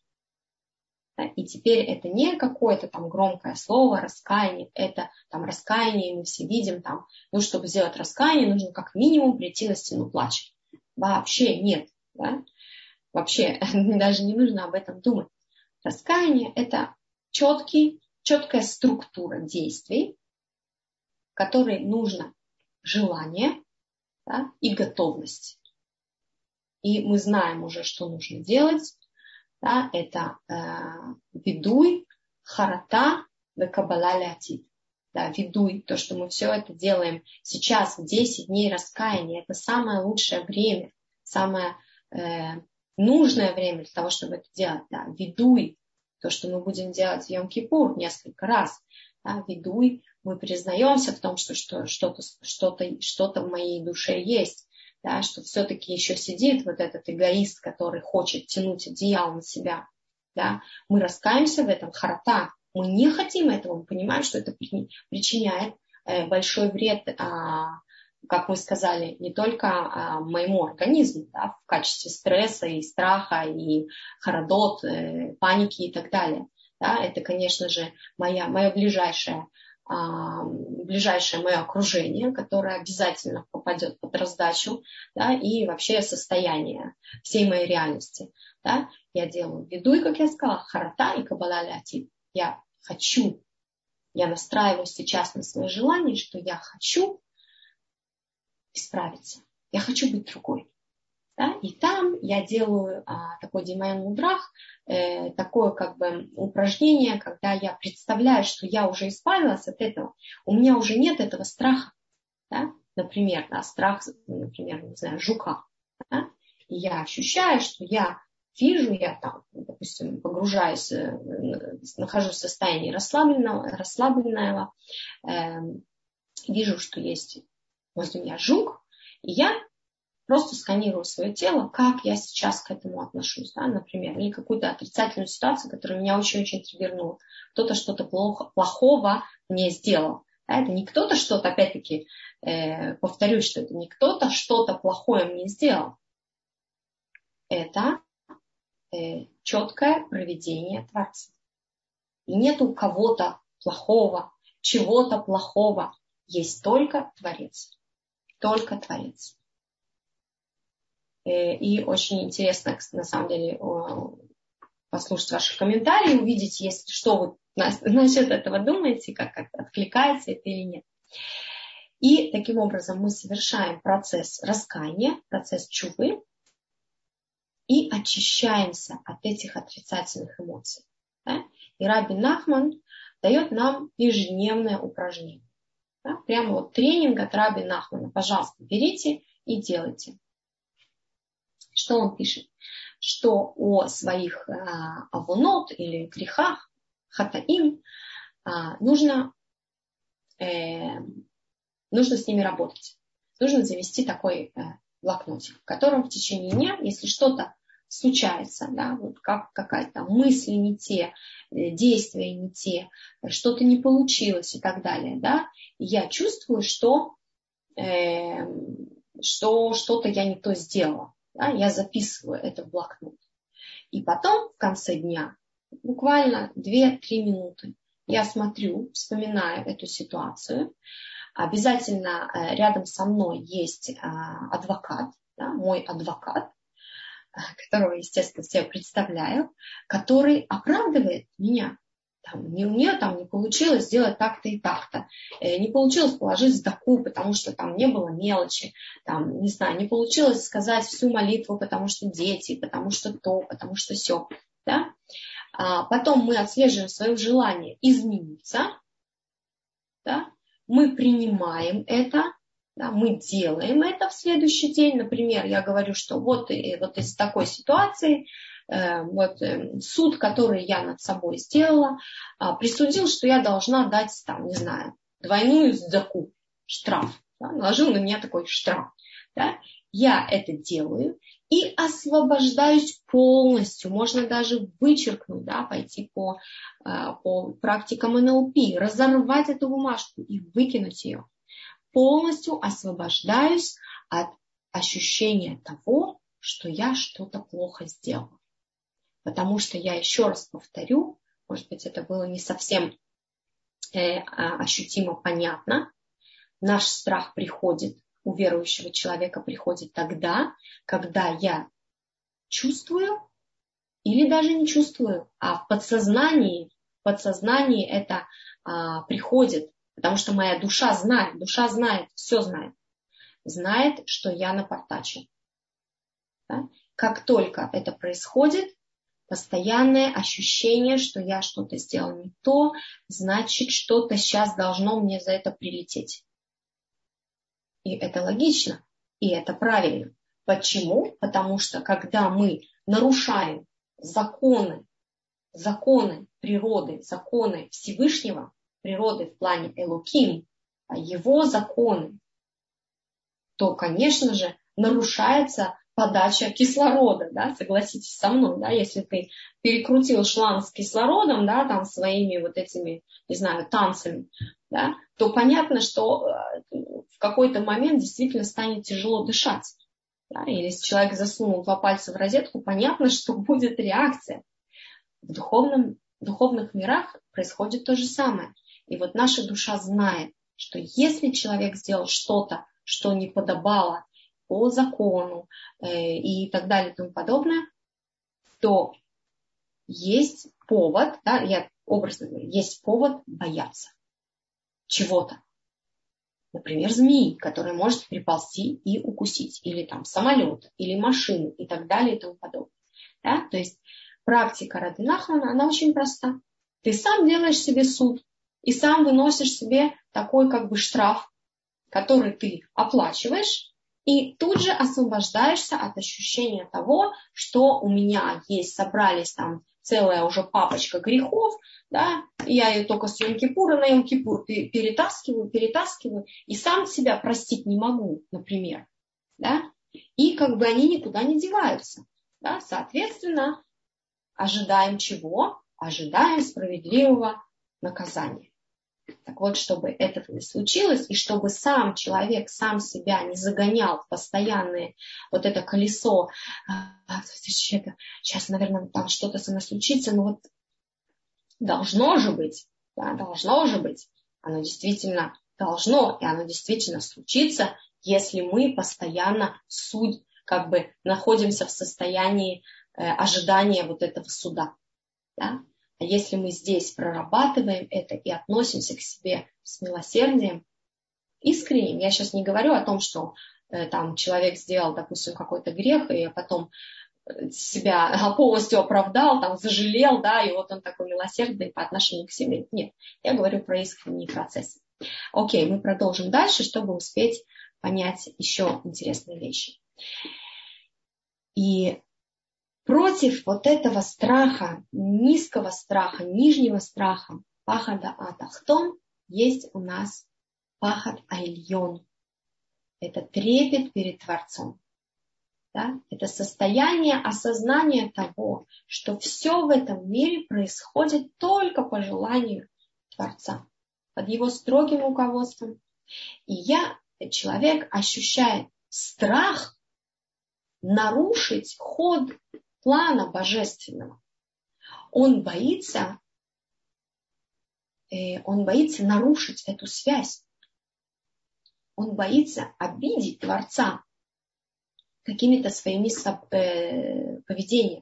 Speaker 1: И теперь это не какое-то там громкое слово, раскаяние, это там раскаяние, мы все видим там, ну, чтобы сделать раскаяние, нужно как минимум прийти на стену плача. Вообще нет, да? Вообще даже не нужно об этом думать. Раскаяние это четкий, четкая структура действий, в которой нужно желание, да, и готовность. И мы знаем уже, что нужно делать. Да, это э, видуй, харата, векабала леатид. Да, видуй, то, что мы все это делаем сейчас, в десять дней раскаяния, это самое лучшее время, самое э, нужное время для того, чтобы это делать. Да. Видуй, то, что мы будем делать в Йом-Кипур несколько раз. Да, видуй, мы признаемся в том, что, что что-то, что-то, что-то в моей душе есть. Да, что все-таки еще сидит вот этот эгоист, который хочет тянуть одеяло на себя. Да. Мы раскаемся в этом, харата. Мы не хотим этого, мы понимаем, что это причиняет большой вред, как мы сказали, не только моему организму, да, в качестве стресса и страха, и харадот, паники и так далее. Да. Это, конечно же, моя, моя ближайшая ближайшее мое окружение, которое обязательно попадет под раздачу, да, и вообще состояние всей моей реальности. Да. Я делаю видуй, как я сказала, харата и кабала леатид. Я хочу, я настраиваю сейчас на свое желание, что я хочу исправиться, я хочу быть другой. Да? И там я делаю а, такой димаян мудрах, э, такое как бы упражнение, когда я представляю, что я уже избавилась от этого, у меня уже нет этого страха, да? Например, да, страх, например, не знаю, жука, да? И я ощущаю, что я вижу, я там, допустим, погружаюсь, э, нахожусь в состоянии расслабленного, расслабленного э, вижу, что есть возле меня жук, и я просто сканирую свое тело, как я сейчас к этому отношусь, да, например, или какую-то отрицательную ситуацию, которая меня очень-очень триггернула. Кто-то что-то плохо, плохого мне сделал. Да, это не кто-то что-то, опять-таки, э, повторюсь, что это не кто-то что-то плохое мне сделал. Это э, четкое проведение Творца. И нет у кого-то плохого, чего-то плохого. Есть только Творец. Только Творец. И очень интересно, на самом деле, послушать ваши комментарии, увидеть, если что вы насчет этого думаете, как, как откликается это или нет. И таким образом мы совершаем процесс раскаяния, процесс чувы и очищаемся от этих отрицательных эмоций. Да? И Раби Нахман дает нам ежедневное упражнение. Да? Прямо вот тренинг от Раби Нахмана. Пожалуйста, берите и делайте. Что он пишет? Что о своих а, авонот или грехах, хатаим, а, нужно, э, нужно с ними работать. Нужно завести такой э, блокнотик, в котором в течение дня, если что-то случается, да, вот как какая-то мысль не те, действия не те, что-то не получилось и так далее, да, я чувствую, что, э, что что-то я не то сделала. Да, я записываю это в блокнот. И потом в конце дня, буквально две-три минуты, я смотрю, вспоминаю эту ситуацию. Обязательно рядом со мной есть адвокат, да, мой адвокат, которого, естественно, все представляю, который оправдывает меня. Там, не, у нее там не получилось сделать так-то и так-то. Э, не получилось положить сдаку, потому что там не было мелочи. Там, не знаю, не получилось сказать всю молитву, потому что дети, потому что то, потому что сё. Да? А потом мы отслеживаем свое желание измениться. Да? Мы принимаем это. Да? Мы делаем это в следующий день. Например, я говорю, что вот, и, вот из такой ситуации вот, суд, который я над собой сделала, присудил, что я должна дать, там, не знаю, двойную сдаку, штраф. Да, наложил на меня такой штраф. Да? Я это делаю и освобождаюсь полностью. Можно даже вычеркнуть, да, пойти по, по практикам эн эл пи, разорвать эту бумажку и выкинуть ее. Полностью освобождаюсь от ощущения того, что я что-то плохо сделала. Потому что я еще раз повторю, может быть, это было не совсем э, ощутимо понятно. Наш страх приходит, у верующего человека приходит тогда, когда я чувствую или даже не чувствую, а в подсознании, в подсознании это а, приходит, потому что моя душа знает, душа знает, все знает, знает, что я напортачил. Да? Как только это происходит, постоянное ощущение, что я что-то сделал не то, значит, что-то сейчас должно мне за это прилететь. И это логично, и это правильно. Почему? Потому что когда мы нарушаем законы, законы природы, законы Всевышнего, природы в плане Элоким, его законы, то, конечно же, нарушается подача кислорода, да, согласитесь со мной, да, если ты перекрутил шланг с кислородом, да, там своими вот этими, не знаю, танцами, да, то понятно, что в какой-то момент действительно станет тяжело дышать. Да, или если человек засунул два пальца в розетку, понятно, что будет реакция. В духовном, в духовных мирах происходит то же самое. И вот наша душа знает, что если человек сделал что-то, что не подобало по закону э, и так далее и тому подобное, то есть повод, да, я образно говорю, есть повод бояться чего-то. Например, змеи, которая может приползти и укусить, или там самолет, или машину и так далее и тому подобное. Да? То есть практика Рабби Нахмана, она очень проста. Ты сам делаешь себе суд и сам выносишь себе такой как бы штраф, который ты оплачиваешь, и тут же освобождаешься от ощущения того, что у меня есть, собрались там целая уже папочка грехов, да, и я ее только с Йом-Кипура на Йом-Кипур перетаскиваю, перетаскиваю, и сам себя простить не могу, например, да, и как бы они никуда не деваются, да, соответственно, ожидаем чего? Ожидаем справедливого наказания. Так вот, чтобы этого не случилось, и чтобы сам человек, сам себя не загонял в постоянное вот это колесо, сейчас, наверное, там что-то со мной случится, но вот должно же быть, да, должно же быть, оно действительно должно, и оно действительно случится, если мы постоянно суд, как бы находимся в состоянии э, ожидания вот этого суда, да. А если мы здесь прорабатываем это и относимся к себе с милосердием, искренним, я сейчас не говорю о том, что э, там человек сделал, допустим, какой-то грех, и потом себя полностью оправдал, там, зажалел, да, и вот он такой милосердный по отношению к себе. Нет, я говорю про искренний процесс. Окей, мы продолжим дальше, чтобы успеть понять еще интересные вещи. И против вот этого страха, низкого страха, нижнего страха, пахада атахтон, есть у нас пахад айльон. Это трепет перед Творцом. Да? Это состояние осознания того, что все в этом мире происходит только по желанию Творца, под его строгим руководством. И я, человек, ощущает страх нарушить ход плана божественного. Он боится, э, он боится нарушить эту связь. Он боится обидеть Творца какими-то своими э, поведениями.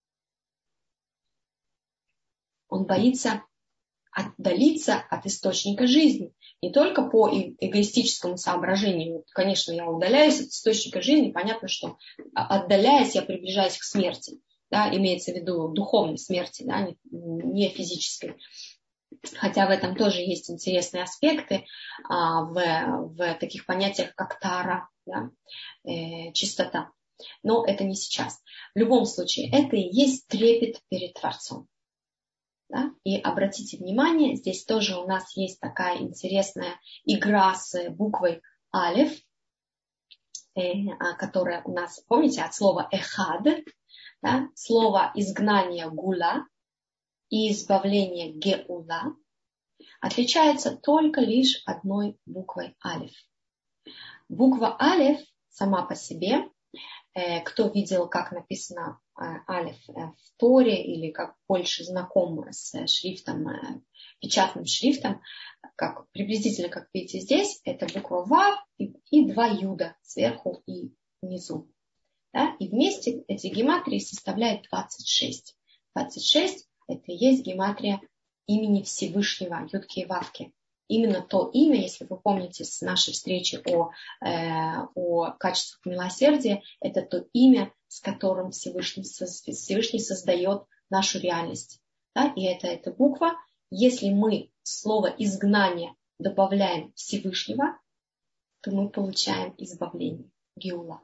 Speaker 1: Он боится отдалиться от источника жизни. Не только по эгоистическому соображению. Конечно, я удаляюсь от источника жизни. Понятно, что отдаляясь, я приближаюсь к смерти. Да, имеется в виду духовной смерти, да, не, не физической. Хотя в этом тоже есть интересные аспекты а, в, в таких понятиях, как тара, да, э, чистота. Но это не сейчас. В любом случае, это и есть трепет перед Творцом. Да? И обратите внимание, здесь тоже у нас есть такая интересная игра с буквой алеф. которое у нас, помните, от слова эхад, да, слово изгнание гула и избавление геула отличается только лишь одной буквой алеф. Буква алеф сама по себе, кто видел, как написано алеф в Торе или как больше знаком с шрифтом, печатным шрифтом, как, приблизительно, как видите здесь, это буква вав и, и два юда сверху и внизу. Да? И вместе эти гематрии составляют двадцать шесть. двадцать шесть это и есть гематрия имени Всевышнего, Ютки и Вавки. Именно то имя, если вы помните с нашей встречи о, э, о качествах милосердия, это то имя, с которым Всевышний, Всевышний создает нашу реальность. Да? И это эта буква. Если мы слово изгнание добавляем Всевышнего, то мы получаем избавление, геула.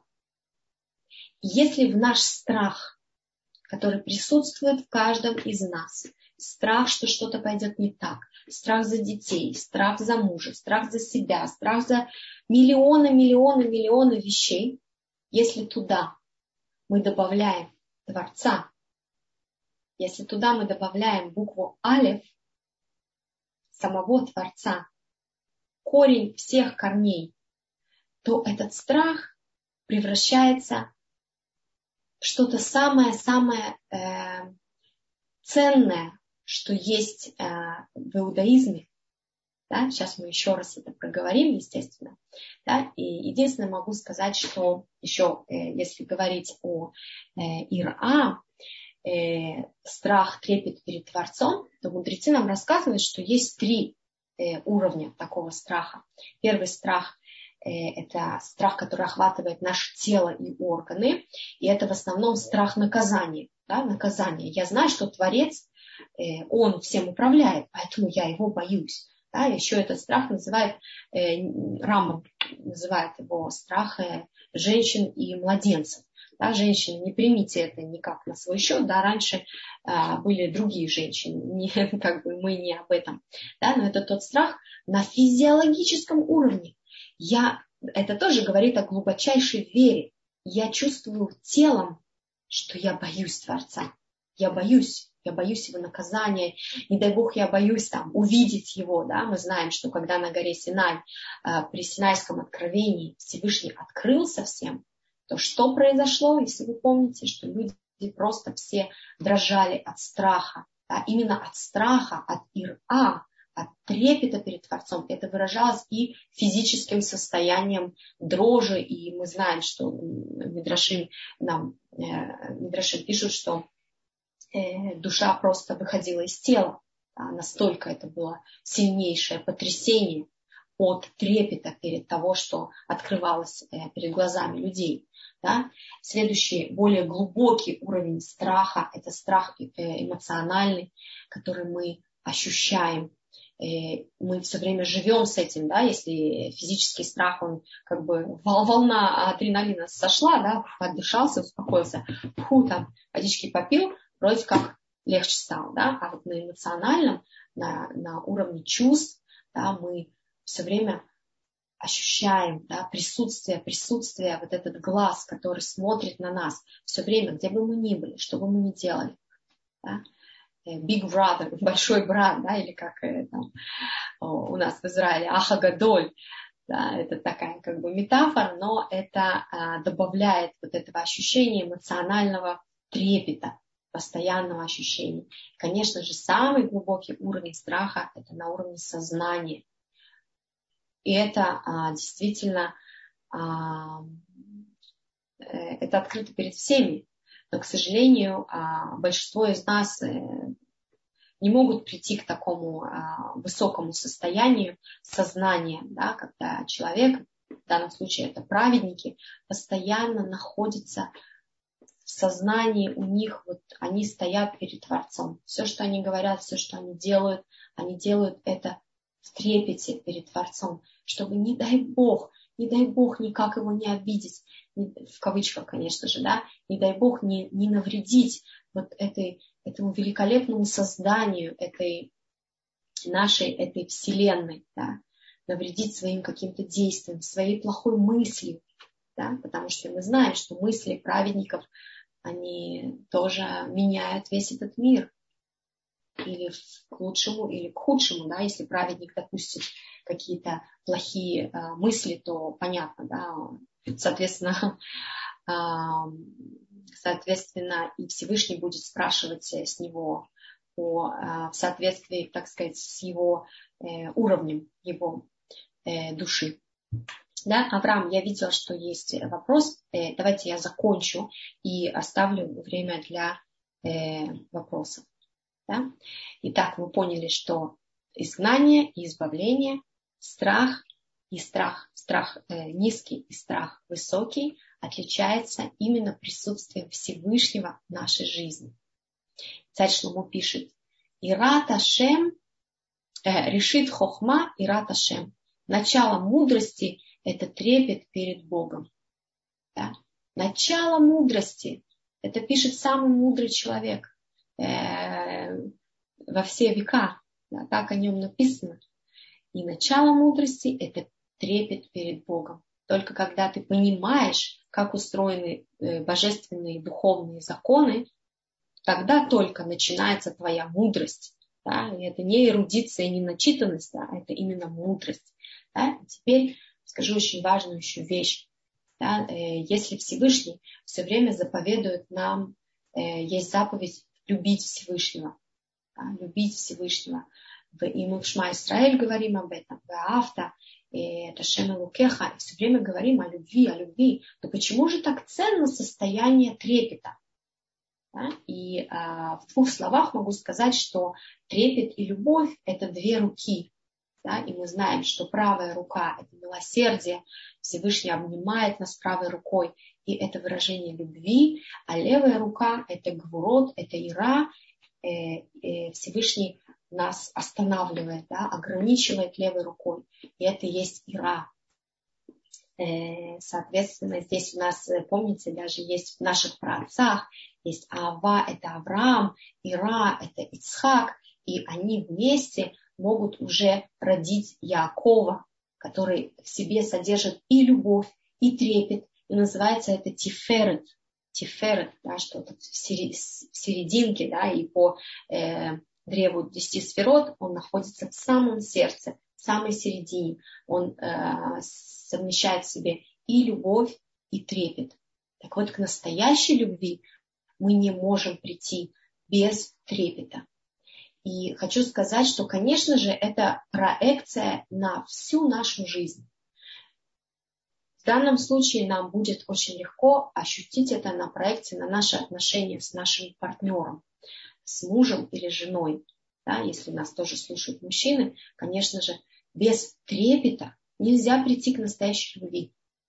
Speaker 1: Если в наш страх, который присутствует в каждом из нас, страх, что что-то пойдет не так, страх за детей, страх за мужа, страх за себя, страх за миллионы, миллионы, миллионы вещей, если туда мы добавляем Творца, если туда мы добавляем букву алеф, самого Творца, корень всех корней, то этот страх превращается в что-то самое-самое э, ценное, что есть э, в иудаизме. Да? Сейчас мы еще раз это проговорим, естественно. Да? И единственное могу сказать, что еще, э, если говорить о э, ира, э, страх, трепет перед Творцом, то мудрецы нам рассказывают, что есть три э, уровня такого страха. Первый страх э, – это страх, который охватывает наше тело и органы, и это в основном страх наказания. Да? Наказание. Я знаю, что Творец, э, Он всем управляет, поэтому я его боюсь. Да? Еще этот страх называют, э, Рамбам называет его страх э, женщин и младенцев. Да, женщины, не примите это никак на свой счет, да, раньше а, были другие женщины, не, как бы мы не об этом, да, но это тот страх на физиологическом уровне. Я, это тоже говорит о глубочайшей вере. Я чувствую телом, что я боюсь Творца, я боюсь, я боюсь его наказания, не дай Бог, я боюсь там увидеть его, да, мы знаем, что когда на горе Синай, а, при Синайском откровении Всевышний открылся всем, то что произошло, если вы помните, что люди просто все дрожали от страха. Да? Именно от страха, от ира, от трепета перед Творцом. Это выражалось и физическим состоянием дрожи. И мы знаем, что Мидрашим, нам, э, Мидрашим пишут, что э, душа просто выходила из тела. Да? Настолько это было сильнейшее потрясение от трепета перед того, что открывалось э, перед глазами людей. Да? Следующий, более глубокий уровень страха, это страх эмоциональный, который мы ощущаем. Мы все время живем с этим, да? Если физический страх, он как бы волна адреналина сошла, да? Отдышался, успокоился, фу, там водички попил, вроде как легче стало. Да? А вот на эмоциональном, на, на уровне чувств, да, мы все время ощущаем, да, присутствие, присутствие, вот этот глаз, который смотрит на нас все время, где бы мы ни были, что бы мы ни делали. Да? Big brother, большой брат, да, или как там, у нас в Израиле Ахагадоль, да, это такая как бы метафора, но это а, добавляет вот этого ощущения эмоционального трепета, постоянного ощущения. Конечно же, самый глубокий уровень страха – это на уровне сознания. И это а, действительно, а, это открыто перед всеми. Но, к сожалению, а, большинство из нас э, не могут прийти к такому а, высокому состоянию сознания, да, когда человек, в данном случае это праведники, постоянно находится в сознании, у них вот они стоят перед Творцом. Все, что они говорят, все, что они делают, они делают это в трепете перед Творцом, чтобы, не дай Бог, не дай Бог никак его не обидеть, в кавычках, конечно же, да, не дай Бог не, не навредить вот этой, этому великолепному созданию, этой нашей, этой вселенной, да, навредить своим каким-то действием, своей плохой мыслью, Да? Потому что мы знаем, что мысли праведников, они тоже меняют весь этот мир. Или к лучшему, или к худшему. Да? Если праведник допустит какие-то плохие э, мысли, то понятно, да, соответственно, э, соответственно, и Всевышний будет спрашивать с него о, э, в соответствии, так сказать, с его э, уровнем его э, души. Да, Авраам, я видела, что есть вопрос. Э, давайте я закончу и оставлю время для э, вопросов. Да? Итак, мы поняли, что изгнание и избавление, страх и страх, страх э, низкий и страх высокий отличается именно присутствием Всевышнего в нашей жизни. Царь Шломо пишет: «Ират Ашем, э, решит хохма ират Ашем». Начало мудрости – это трепет перед Богом. Да? Начало мудрости – это пишет самый мудрый человек э, во все века. Да? Так о нем написано. И начало мудрости – это трепет перед Богом. Только когда ты понимаешь, как устроены э, божественные духовные законы, тогда только начинается твоя мудрость. Да? И это не эрудиция, не начитанность, да? Это именно мудрость. Да? Теперь скажу очень важную еще вещь. Да? Если Всевышний все время заповедует нам, есть заповедь любить Всевышнего. Да? Любить Всевышнего. И мы в Шма Исраэль говорим об этом. Ваавта, Ташем Элокеха. Все время говорим о любви, о любви. То почему же так ценно состояние трепета? Да? И а, в двух словах могу сказать, что трепет и любовь – это две руки. Да? И мы знаем, что правая рука – это милосердие, Всевышний обнимает нас правой рукой, и это выражение любви, а левая рука – это гвурот, это ира, э, э, Всевышний нас останавливает, да? Ограничивает левой рукой, и это и есть ира. Э, соответственно, здесь у нас, помните, даже есть в наших праотцах, есть Ава – это Авраам, Ира – это Ицхак, и они вместе могут уже родить Яакова, который в себе содержит и любовь, и трепет, и называется это Тиферет. Тиферет, да, что-то в серединке, да, и по э, древу десяти сферот он находится в самом сердце, в самой середине. Он э, совмещает в себе и любовь, и трепет. Так вот, к настоящей любви мы не можем прийти без трепета. И хочу сказать, что, конечно же, это проекция на всю нашу жизнь. В данном случае нам будет очень легко ощутить это на проекции на наши отношения с нашим партнером, с мужем или женой. Да, если нас тоже слушают мужчины, конечно же, без трепета нельзя прийти к настоящей любви.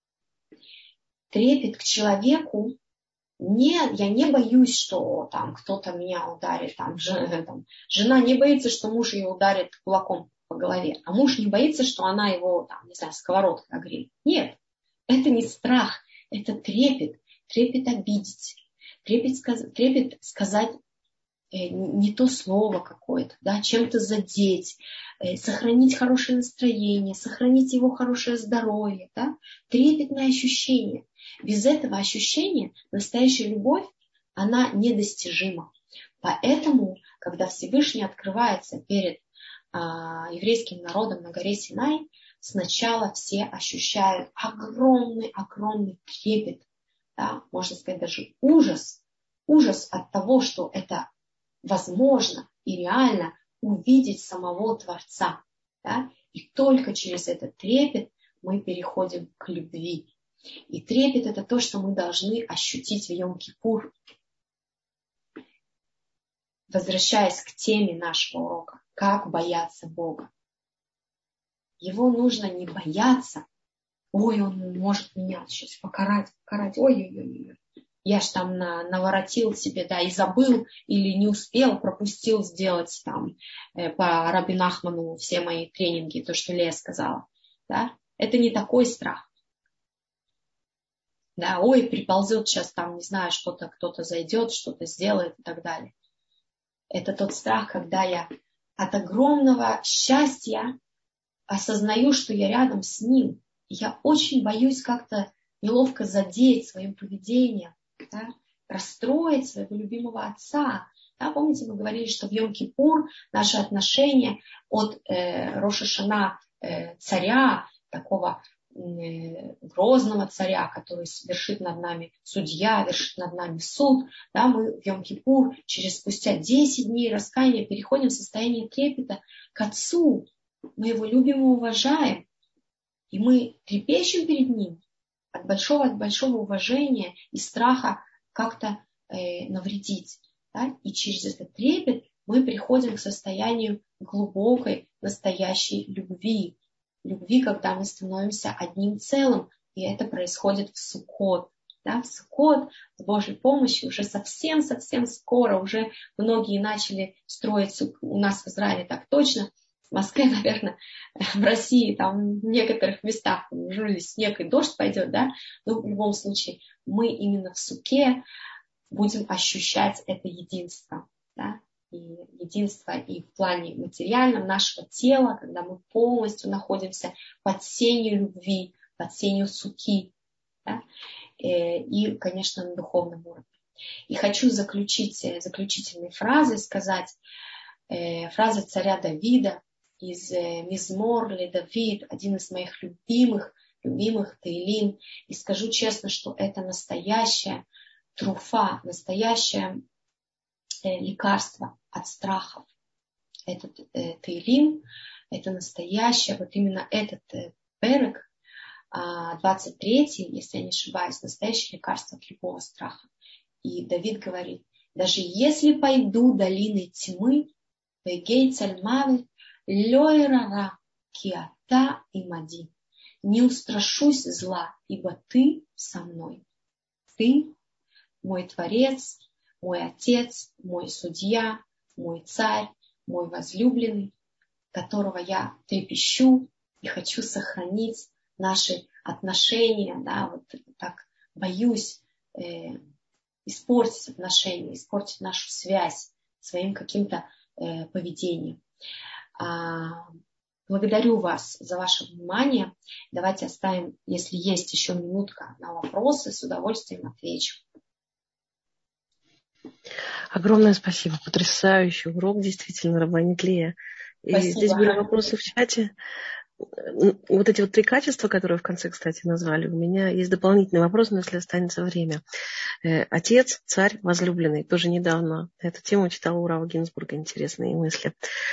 Speaker 1: Трепет к человеку. Нет, я не боюсь, что там кто-то меня ударит. Там, жена, там, жена не боится, что муж ее ударит кулаком по голове. А муж не боится, что она его, там, не знаю, сковородкой огреет. Нет, это не страх, это трепет. Трепет обидеть. Трепет, сказ- трепет сказать э, не то слово какое-то, да, чем-то задеть. Э, сохранить хорошее настроение, сохранить его хорошее здоровье. Да? Трепетное ощущение. Без этого ощущения настоящая любовь, она недостижима. Поэтому, когда Всевышний открывается перед а, еврейским народом на горе Синай, сначала все ощущают огромный-огромный трепет, да, можно сказать даже ужас, ужас от того, что это возможно и реально увидеть самого Творца. Да? И только через этот трепет мы переходим к любви. И трепет – это то, что мы должны ощутить в Йом-Кипур. Возвращаясь к теме нашего урока, как бояться Бога. Его нужно не бояться. Ой, он может меня сейчас покарать, покарать. Ой-ой-ой, я ж там на, наворотил себе, да, и забыл, или не успел, пропустил сделать там э, по Раби Нахману все мои тренинги, то, что Лея сказала. Да? Это не такой страх. Да, ой, приползет сейчас там, не знаю, что-то, кто-то зайдет, что-то сделает и так далее. Это тот страх, когда я от огромного счастья осознаю, что я рядом с ним. И я очень боюсь как-то неловко задеть своим поведением, да, расстроить своего любимого отца. Да, помните, мы говорили, что в Йом-Кипур наши отношения от э, Рош ха-Шана э, царя, такого э, грозного царя, который вершит над нами судья, вершит над нами суд, да, мы в Йом-Кипур через спустя десять дней раскаяния переходим в состояние трепета к отцу. Мы его любим и уважаем, и мы трепещем перед ним от большого, от большого уважения и страха как-то э, навредить. Да? И через этот трепет мы приходим к состоянию глубокой, настоящей любви. Любви, когда мы становимся одним целым. И это происходит в Суккот. Да? В Суккот с Божьей помощью уже совсем-совсем скоро. Уже многие начали строить у нас в Израиле так точно. В Москве, наверное, в России, там в некоторых местах уже снег и дождь пойдет, да, но в любом случае мы именно в Суке будем ощущать это единство, да, и единство и в плане материальном нашего тела, когда мы полностью находимся под сенью любви, под сенью Суки, да, и, конечно, на духовном уровне. И хочу заключить заключительной фразой сказать, фраза царя Давида, из Мизмор ле Давид, один из моих любимых, любимых Теилим. И скажу честно, что это настоящая труфа, настоящее э, лекарство от страхов. Этот э, Теилим, это настоящее, вот именно этот э, перек, э, двадцать третий, если я не ошибаюсь, настоящее лекарство от любого страха. И Давид говорит, даже если пойду долиной тьмы, вегей цальмавит, лёйрара киата имади. Не устрашусь зла, ибо ты со мной. Ты мой Творец, мой Отец, мой Судья, мой Царь, мой возлюбленный, которого я трепещу и хочу сохранить наши отношения. Да, вот так боюсь э, испортить отношения, испортить нашу связь своим каким-то э, поведением. Благодарю вас за ваше внимание. Давайте оставим, если есть еще минутка на вопросы, с удовольствием отвечу.
Speaker 2: Огромное спасибо. Потрясающий урок, действительно, Рабанит Лея. И спасибо. Здесь были вопросы в чате. Вот эти вот три качества, которые в конце, кстати, назвали, у меня есть дополнительный вопрос, но если останется время. Отец, царь, возлюбленный. Тоже недавно на эту тему читала у Рава Гинзбурга интересные мысли.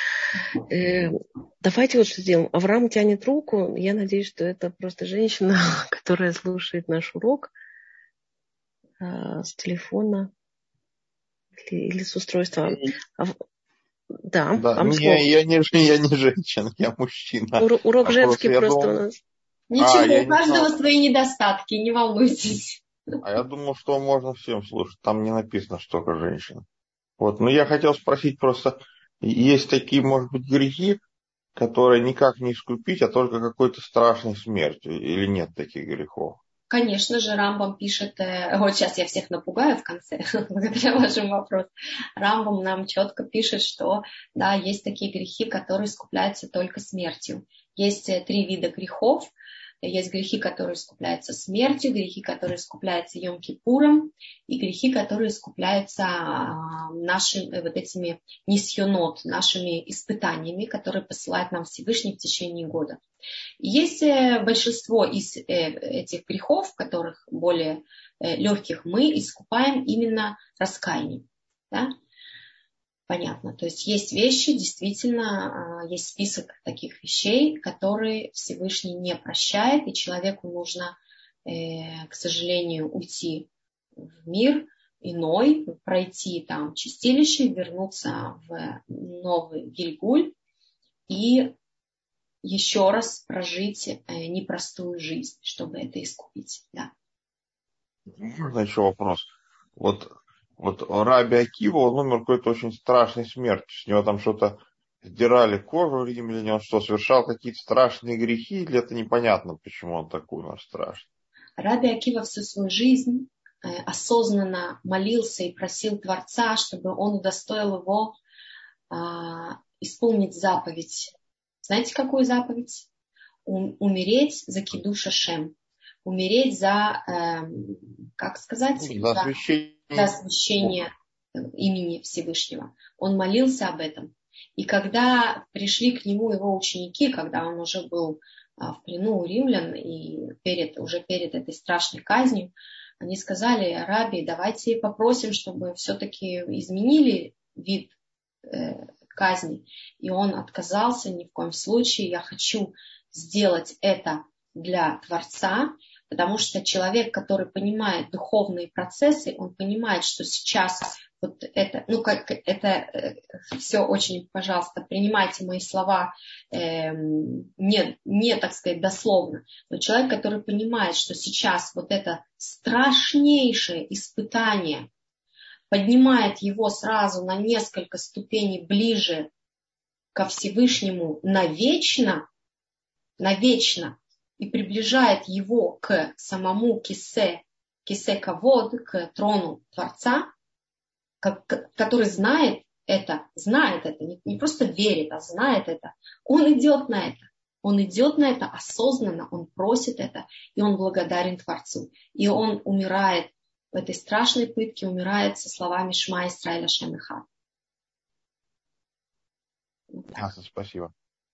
Speaker 2: Давайте вот что сделаем. Авраам тянет руку. Я надеюсь, что это просто женщина, которая слушает наш урок с телефона или, или с устройства. Да,
Speaker 3: да
Speaker 2: вам
Speaker 3: не,
Speaker 2: слово.
Speaker 3: Я не, я не женщина, я мужчина.
Speaker 2: Ур, урок
Speaker 3: а
Speaker 2: женский просто, просто
Speaker 3: думал...
Speaker 2: у нас.
Speaker 1: Ничего,
Speaker 3: а,
Speaker 1: у каждого не свои недостатки, не волнуйтесь.
Speaker 3: А я думал, что можно всем слушать. Там не написано, что только женщина. Вот. Но я хотел спросить просто, есть такие, может быть, грехи, которые никак не искупить, а только какой-то страшной смертью? Или нет таких грехов?
Speaker 1: Конечно же, Рамбам пишет, вот сейчас я всех напугаю в конце, благодаря вашему вопросу. Рамбам нам четко пишет, что да, есть такие грехи, которые искупляются только смертью. Есть три вида грехов. Есть грехи, которые искупляются смертью, грехи, которые искупляются Йом-Кипуром, и грехи, которые искупляются нашими вот этими нисьонот, нашими испытаниями, которые посылает нам Всевышний в течение года. И есть большинство из этих грехов, которых более легких, мы искупаем именно раскаянием. Да? Понятно. То есть есть вещи, действительно, есть список таких вещей, которые Всевышний не прощает, и человеку нужно, к сожалению, уйти в мир иной, пройти там чистилище, вернуться в новый Гильгуль и еще раз прожить непростую жизнь, чтобы это искупить. Да.
Speaker 3: Можно еще вопрос? Вот... Вот Раби Акива, он умер какой-то очень страшной смертью. С него там что-то сдирали кожу в римляне, он что, совершал какие-то страшные грехи, или это непонятно, почему он такой умер страшный?
Speaker 1: Раби Акива всю свою жизнь э, осознанно молился и просил Творца, чтобы он удостоил его э, исполнить заповедь. Знаете, какую заповедь? Ум, умереть за кидуш Ашем. умереть за, э, как сказать,
Speaker 3: за освящение.
Speaker 1: за освящение имени Всевышнего. Он молился об этом. И когда пришли к нему его ученики, когда он уже был в плену у римлян и перед, уже перед этой страшной казнью, они сказали: Раби, давайте попросим, чтобы все-таки изменили вид э, казни. И он отказался: ни в коем случае, я хочу сделать это для Творца, потому что человек, который понимает духовные процессы, он понимает, что сейчас вот это, ну как это э, все очень, пожалуйста, принимайте мои слова э, не, не, так сказать, дословно, но человек, который понимает, что сейчас вот это страшнейшее испытание поднимает его сразу на несколько ступеней ближе ко Всевышнему навечно, навечно, и приближает его к самому кисе, кисе кавод, к трону Творца, который знает это, знает это, не, не просто верит, а знает это, он идет на это. Он идет на это осознанно, он просит это, и он благодарен Творцу. И он умирает в этой страшной пытке, умирает со словами «Шма Исраэль Ашем Эхад».
Speaker 3: Аса, спасибо.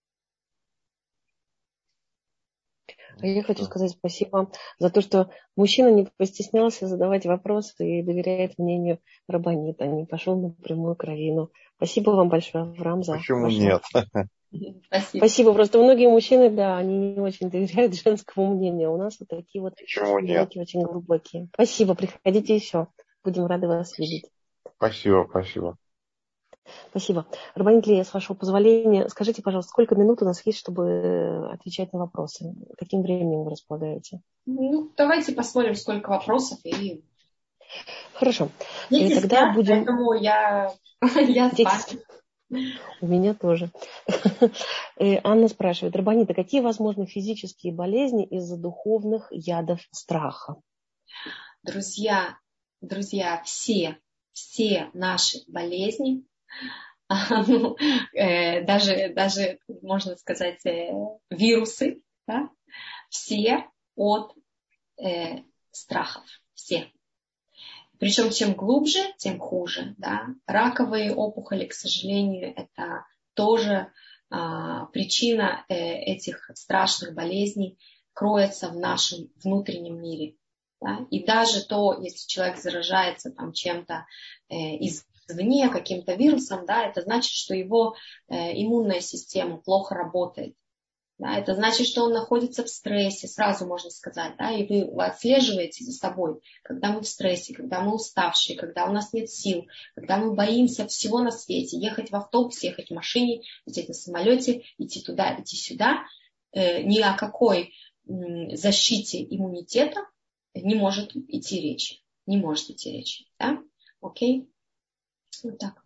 Speaker 2: А я хочу сказать спасибо за то, что мужчина не постеснялся задавать вопросы и доверяет мнению раббанита, не пошел напрямую к раввину. Спасибо вам большое, Авраам, за
Speaker 3: Почему
Speaker 2: ваше...
Speaker 3: нет?
Speaker 1: Спасибо.
Speaker 2: Спасибо. Просто многие мужчины, да, они не очень доверяют женскому мнению. У нас вот такие вот уроки очень глубокие. Спасибо. Приходите еще. Будем рады вас видеть.
Speaker 3: Спасибо, спасибо.
Speaker 2: Спасибо. Рабанит Лея, с вашего позволения, скажите, пожалуйста, сколько минут у нас есть, чтобы отвечать на вопросы? Каким временем вы располагаете?
Speaker 1: Ну, давайте посмотрим, сколько вопросов. И...
Speaker 2: Хорошо.
Speaker 1: Дети
Speaker 2: и тогда
Speaker 1: спят,
Speaker 2: будем...
Speaker 1: поэтому я, я спать.
Speaker 2: У меня тоже. Анна спрашивает: Рабанита, какие возможны физические болезни из-за духовных ядов страха?
Speaker 1: Друзья, друзья, все, все наши болезни, ну, э, даже, даже, можно сказать, э, вирусы, да, все от э, страхов, все. Причем чем глубже, тем хуже. Да. Раковые опухоли, к сожалению, это тоже а, причина э, этих страшных болезней кроется в нашем внутреннем мире. Да. И даже то, если человек заражается там, чем-то э, извне, каким-то вирусом, да, это значит, что его э, иммунная система плохо работает. Да, это значит, что он находится в стрессе, сразу можно сказать, да, и вы, вы отслеживаете за собой, когда мы в стрессе, когда мы уставшие, когда у нас нет сил, когда мы боимся всего на свете, ехать в автобусе, ехать в машине, лететь на самолете, идти туда, идти сюда, э, ни о какой м, защите иммунитета не может идти речи, не может идти речи, да, окей, вот так.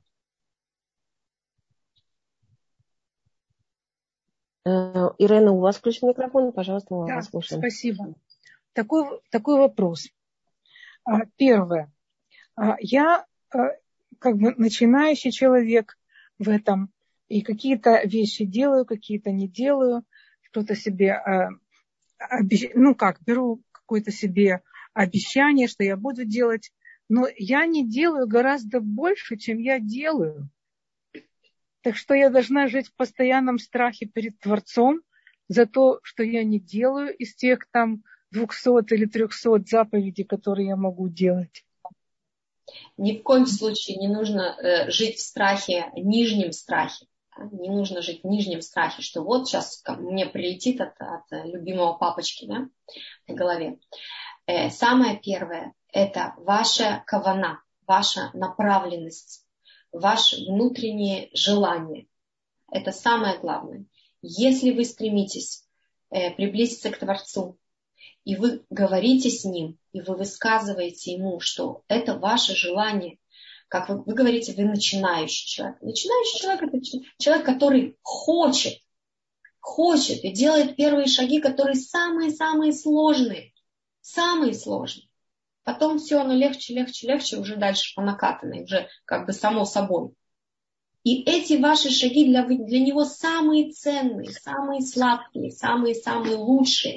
Speaker 2: Ирена, у вас включен микрофон, пожалуйста, мы
Speaker 4: да,
Speaker 2: вас слушаем.
Speaker 4: Спасибо. Такой, такой вопрос. Первое. Я как бы начинающий человек в этом, и какие-то вещи делаю, какие-то не делаю, что-то себе, ну как, беру какое-то себе обещание, что я буду делать, но я не делаю гораздо больше, чем я делаю. Так что я должна жить в постоянном страхе перед Творцом за то, что я не делаю из тех там двухсот или трехсот заповедей, которые я могу делать.
Speaker 1: Ни в коем случае не нужно э, жить в страхе, нижнем страхе. Да? Не нужно жить в нижнем страхе, что вот сейчас мне прилетит от, от любимого папочки, да, в голове. Э, самое первое – это ваша кавана, ваша направленность. Ваше внутреннее желание. Это самое главное. Если вы стремитесь э, приблизиться к Творцу, и вы говорите с Ним, и вы высказываете Ему, что это ваше желание, как вы, вы говорите, вы начинающий человек. Начинающий человек – это человек, который хочет, хочет и делает первые шаги, которые самые-самые сложные, самые сложные. Потом все оно легче, легче, легче, уже дальше по накатанной, уже как бы само собой. И эти ваши шаги для, для него самые ценные, самые сладкие, самые-самые лучшие.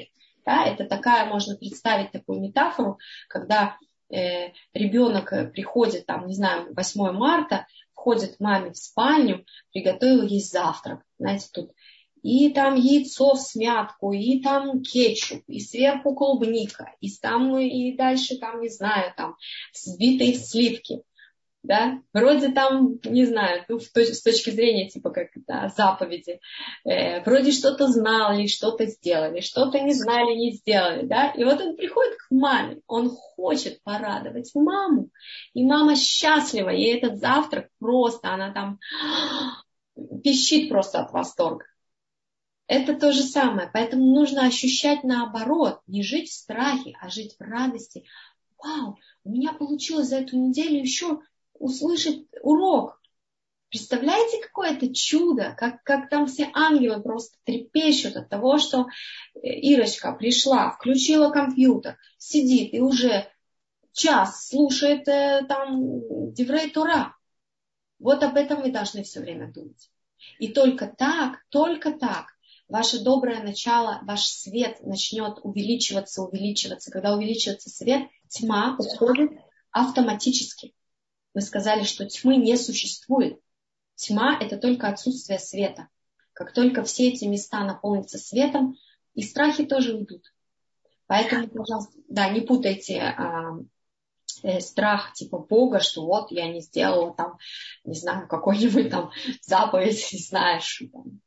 Speaker 1: Да, это такая, можно представить такую метафору, когда э, ребенок приходит, там, не знаю, восьмое марта, входит к маме в спальню, приготовил ей завтрак. Знаете, тут и там яйцо в смятку, и там кетчуп, и сверху клубника, и там, и дальше там, не знаю, там взбитые сливки. Да? Вроде там, не знаю, ну, с точки зрения типа как да, заповеди, э, вроде что-то знали, что-то сделали, что-то не знали, не сделали, да, и вот он приходит к маме, он хочет порадовать маму, и мама счастлива, и этот завтрак просто, она там пищит просто от восторга. Это то же самое, поэтому нужно ощущать наоборот, не жить в страхе, а жить в радости. Вау, у меня получилось за эту неделю еще услышать урок. Представляете, какое это чудо, как, как там все ангелы просто трепещут от того, что Ирочка пришла, включила компьютер, сидит и уже час слушает э, там Деврей Тора. Вот об этом вы должны все время думать. И только так, только так ваше доброе начало, ваш свет начнет увеличиваться, увеличиваться. Когда увеличивается свет, тьма уходит автоматически. Мы сказали, что тьмы не существует. Тьма – это только отсутствие света. Как только все эти места наполнятся светом, и страхи тоже уйдут. Поэтому, пожалуйста, да, не путайте а, э, страх типа Бога, что вот я не сделала там, не знаю, какой-нибудь там заповедь, не знаешь. Там.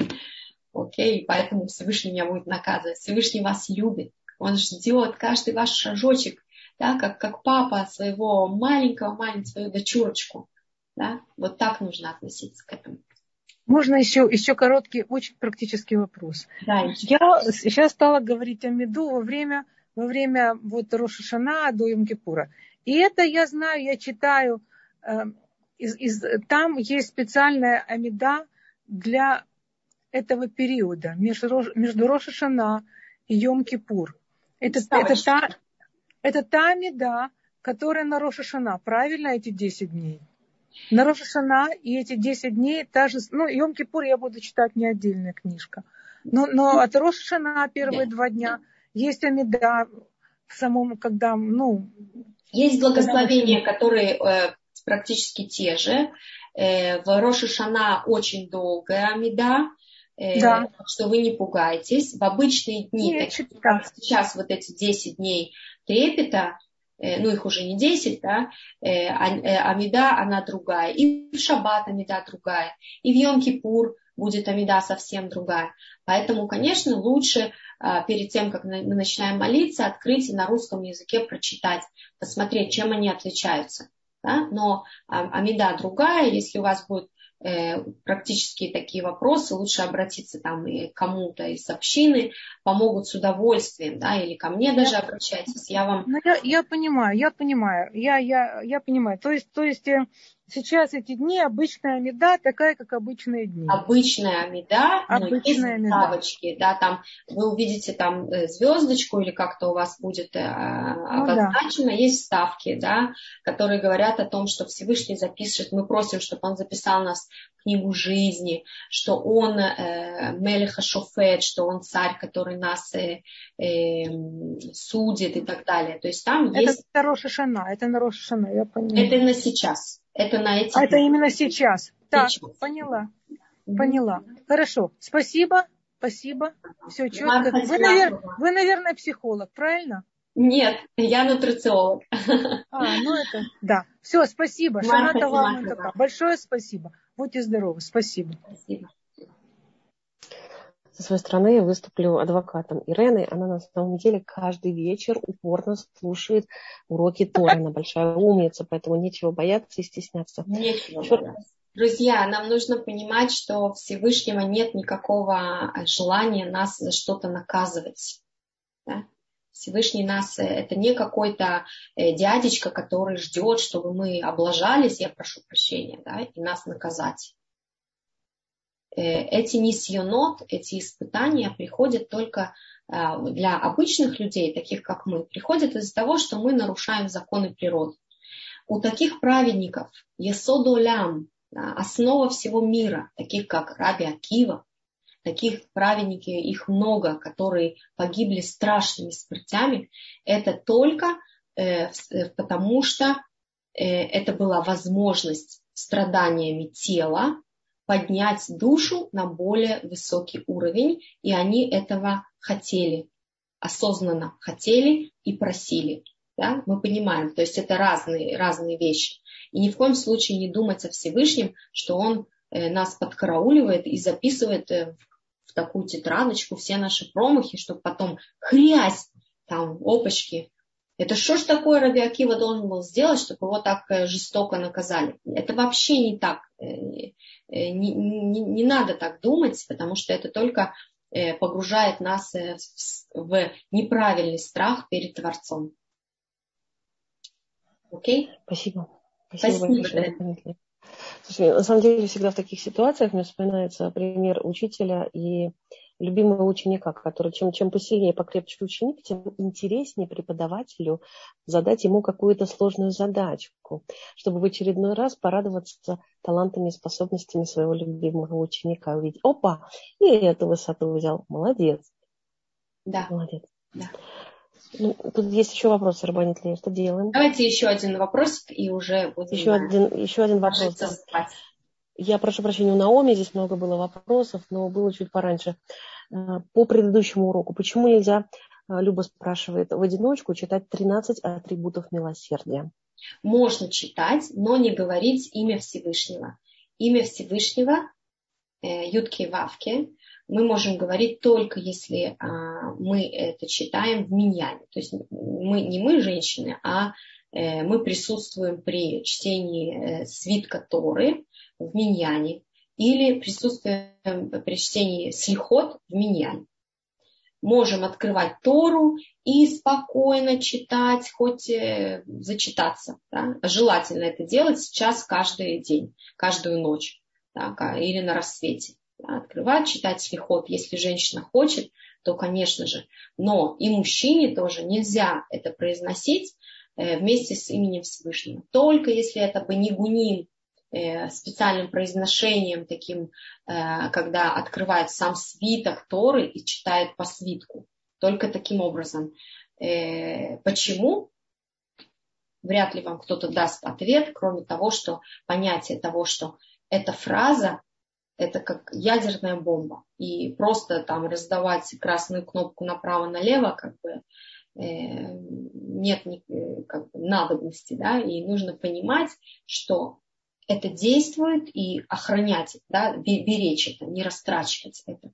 Speaker 1: Окей, поэтому Всевышний меня будет наказывать. Всевышний вас любит. Он ждет каждый ваш шажочек. Да, как, как папа своего маленького, маленького, свою дочурочку. Да? Вот так нужно относиться к этому.
Speaker 4: Можно еще, еще короткий, очень практический вопрос.
Speaker 1: Да,
Speaker 4: я сейчас стала говорить о меду во время, во время вот Рош ха-Шана до Йом-Кипура. И это я знаю, я читаю, э, из, из, там есть специальная амида для этого периода, между, между Рош ха-Шана и Йом-Кипур. Это, это та... Это та амида, которая на Рош ха-Шана, правильно, эти десять дней? На Рош ха-Шана и эти десять дней, та же, ну, Йом-Кипур я буду читать не отдельная книжка. Но, но от Рош ха-Шана первые два дня есть амида в самом, когда, ну...
Speaker 1: Есть благословения, когда... которые э, практически те же. Э, в Рош ха-Шана очень долгая амида. Э, да. Что вы не пугайтесь. В обычные дни, Нет, такие, как сейчас вот эти десять дней трепета, э, ну их уже не десять, да, э, а, амида, она другая. И в шаббат амида другая, и в Йом-Кипур будет амида совсем другая. Поэтому, конечно, лучше э, перед тем, как мы начинаем молиться, открыть и на русском языке прочитать, посмотреть, чем они отличаются. Да? Но э, амида другая, если у вас будет практически такие вопросы, лучше обратиться там и к кому-то из общины, помогут с удовольствием, да, или ко мне даже обращайтесь, я вам...
Speaker 4: Ну, я, я понимаю, я понимаю, я, я, я понимаю, то есть, то есть сейчас эти дни обычная амида, такая, как обычные дни.
Speaker 1: Обычная амида, но
Speaker 4: обычная
Speaker 1: есть ставочки, да, там вы увидите там звездочку или как-то у вас будет э, обозначено, ну, да. Есть ставки, да, которые говорят о том, что Всевышний запишет, мы просим, чтобы он записал нас в книгу жизни, что он э, Мелех ха-Шофет, что он царь, который нас э, э, судит и так далее. То есть там
Speaker 4: это
Speaker 1: есть...
Speaker 4: Это Рош ха-Шана, это на Рош ха-Шана, я понимаю.
Speaker 1: Это на сейчас. Это на эти
Speaker 4: а это именно сейчас. Так,
Speaker 1: сейчас.
Speaker 4: поняла. Поняла. Хорошо. Спасибо. Спасибо. Все четко. Вы, навер... Вы, наверное, психолог, правильно?
Speaker 1: Нет, я нутрициолог.
Speaker 4: А, ну это, да. Все, спасибо. Шаната вам такая. Большое спасибо. Будьте здоровы. Спасибо.
Speaker 1: Спасибо.
Speaker 2: Со своей стороны я выступлю адвокатом Ирены. Она на самом деле каждый вечер упорно слушает уроки Торы. Она большая умница, поэтому нечего бояться и стесняться.
Speaker 1: Нечего бояться. Друзья, нам нужно понимать, что Всевышнего нет никакого желания нас за что-то наказывать. Да? Всевышний нас, это не какой-то дядечка, который ждет, чтобы мы облажались, я прошу прощения, да, и нас наказать. Эти нисьонот, эти испытания приходят только для обычных людей, таких как мы, приходят из-за того, что мы нарушаем законы природы. У таких праведников есод олам, основа всего мира, таких как Раби Акива, таких праведников, их много, которые погибли страшными смертями, это только э, потому, что э, это была возможность страданиями тела поднять душу на более высокий уровень, и они этого хотели, осознанно хотели и просили. Да? Мы понимаем, то есть это разные, разные вещи. И ни в коем случае не думать о Всевышнем, что Он э, нас подкарауливает и записывает э, в такую тетрадочку все наши промахи, чтобы потом хрясь, там, опачки. Это что ж такое Раби Акива должен был сделать, чтобы его так жестоко наказали? Это вообще не так. Не, не, не надо так думать, потому что это только погружает нас в неправильный страх перед Творцом. Окей?
Speaker 2: Спасибо. Спасибо,
Speaker 1: Спасибо
Speaker 2: большое. Слушай, на самом деле всегда в таких ситуациях мне вспоминается пример учителя и любимого ученика, который чем, чем посильнее и покрепче ученик, тем интереснее преподавателю задать ему какую-то сложную задачку, чтобы в очередной раз порадоваться талантами и способностями своего любимого ученика. Увидеть, опа, и эту высоту взял. Молодец.
Speaker 1: Да.
Speaker 2: Молодец.
Speaker 1: Да.
Speaker 2: Ну, тут есть еще вопрос, Рабанит Лея. Что делаем?
Speaker 1: Давайте еще один вопросик и уже будем...
Speaker 2: Еще один, еще один вопрос. Я прошу прощения, у Наоми здесь много было вопросов, но было чуть пораньше. По предыдущему уроку, почему нельзя, Люба спрашивает, в одиночку читать тринадцать атрибутов милосердия?
Speaker 1: Можно читать, но не говорить имя Всевышнего. Имя Всевышнего, Ютки и Вавки, мы можем говорить только если мы это читаем в миньяне. То есть мы, не мы, женщины, а мы присутствуем при чтении свитка Торы в миньяне или присутствуем при чтении слихот в миньяне. Можем открывать Тору и спокойно читать, хоть зачитаться. Да? Желательно это делать сейчас каждый день, каждую ночь, да? Или на рассвете. Да? Открывать, читать слихот. Если женщина хочет, то, конечно же. Но и мужчине тоже нельзя это произносить вместе с именем Всевышнего. Только если это бенигуним, специальным произношением таким, когда открывает сам свиток Торы и читает по свитку. Только таким образом. Почему? Вряд ли вам кто-то даст ответ, кроме того, что понятие того, что эта фраза, это как ядерная бомба. И просто там раздавать красную кнопку направо-налево, как бы, нет как бы, надобности, да, и нужно понимать, что это действует и охранять, да, беречь это, не растрачивать это.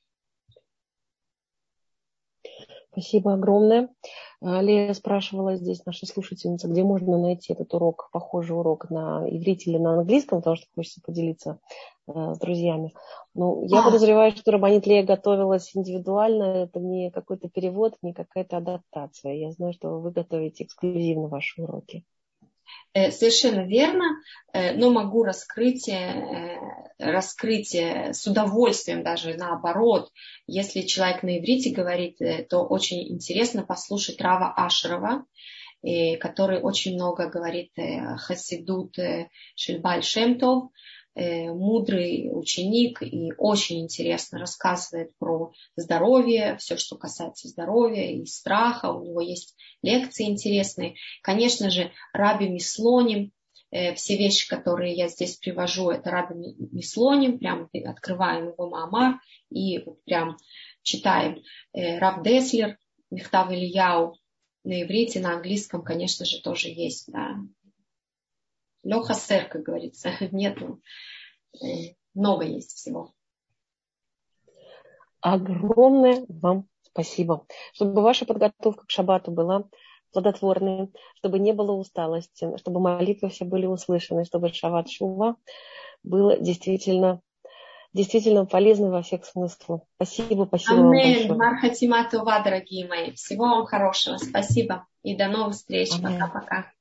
Speaker 2: Спасибо огромное. Лея спрашивала здесь, наша слушательница, где можно найти этот урок, похожий урок на иврите или на английском, потому что хочется поделиться э, с друзьями. Ну, я а. подозреваю, что Рабанит Лея готовилась индивидуально, это не какой-то перевод, не какая-то адаптация. Я знаю, что вы готовите эксклюзивно ваши уроки.
Speaker 1: Совершенно верно, но могу раскрыть, раскрыть с удовольствием, даже наоборот. Если человек на иврите говорит, то очень интересно послушать Рава Ашерова, который очень много говорит хасидут шель Бааль Шем Тов, мудрый ученик и очень интересно рассказывает про здоровье, все, что касается здоровья и страха. У него есть лекции интересные. Конечно же, Раби Мислоним, все вещи, которые я здесь привожу, это Раби Мислоним, прям открываем его маамар и прям читаем. Рав Деслер, Михтав Ильяу на иврите, на английском, конечно же, тоже есть, да. Леха сэр, как говорится, нету, много есть всего.
Speaker 2: Огромное вам спасибо. Чтобы ваша подготовка к шаббату была плодотворной, чтобы не было усталости, чтобы молитвы все были услышаны, чтобы шаббат шува было действительно, действительно полезным во всех смыслах. Спасибо, спасибо вам большое.
Speaker 1: Аминь. Мархатима това, дорогие мои. Всего вам хорошего. Спасибо. И до новых встреч. Пока-пока.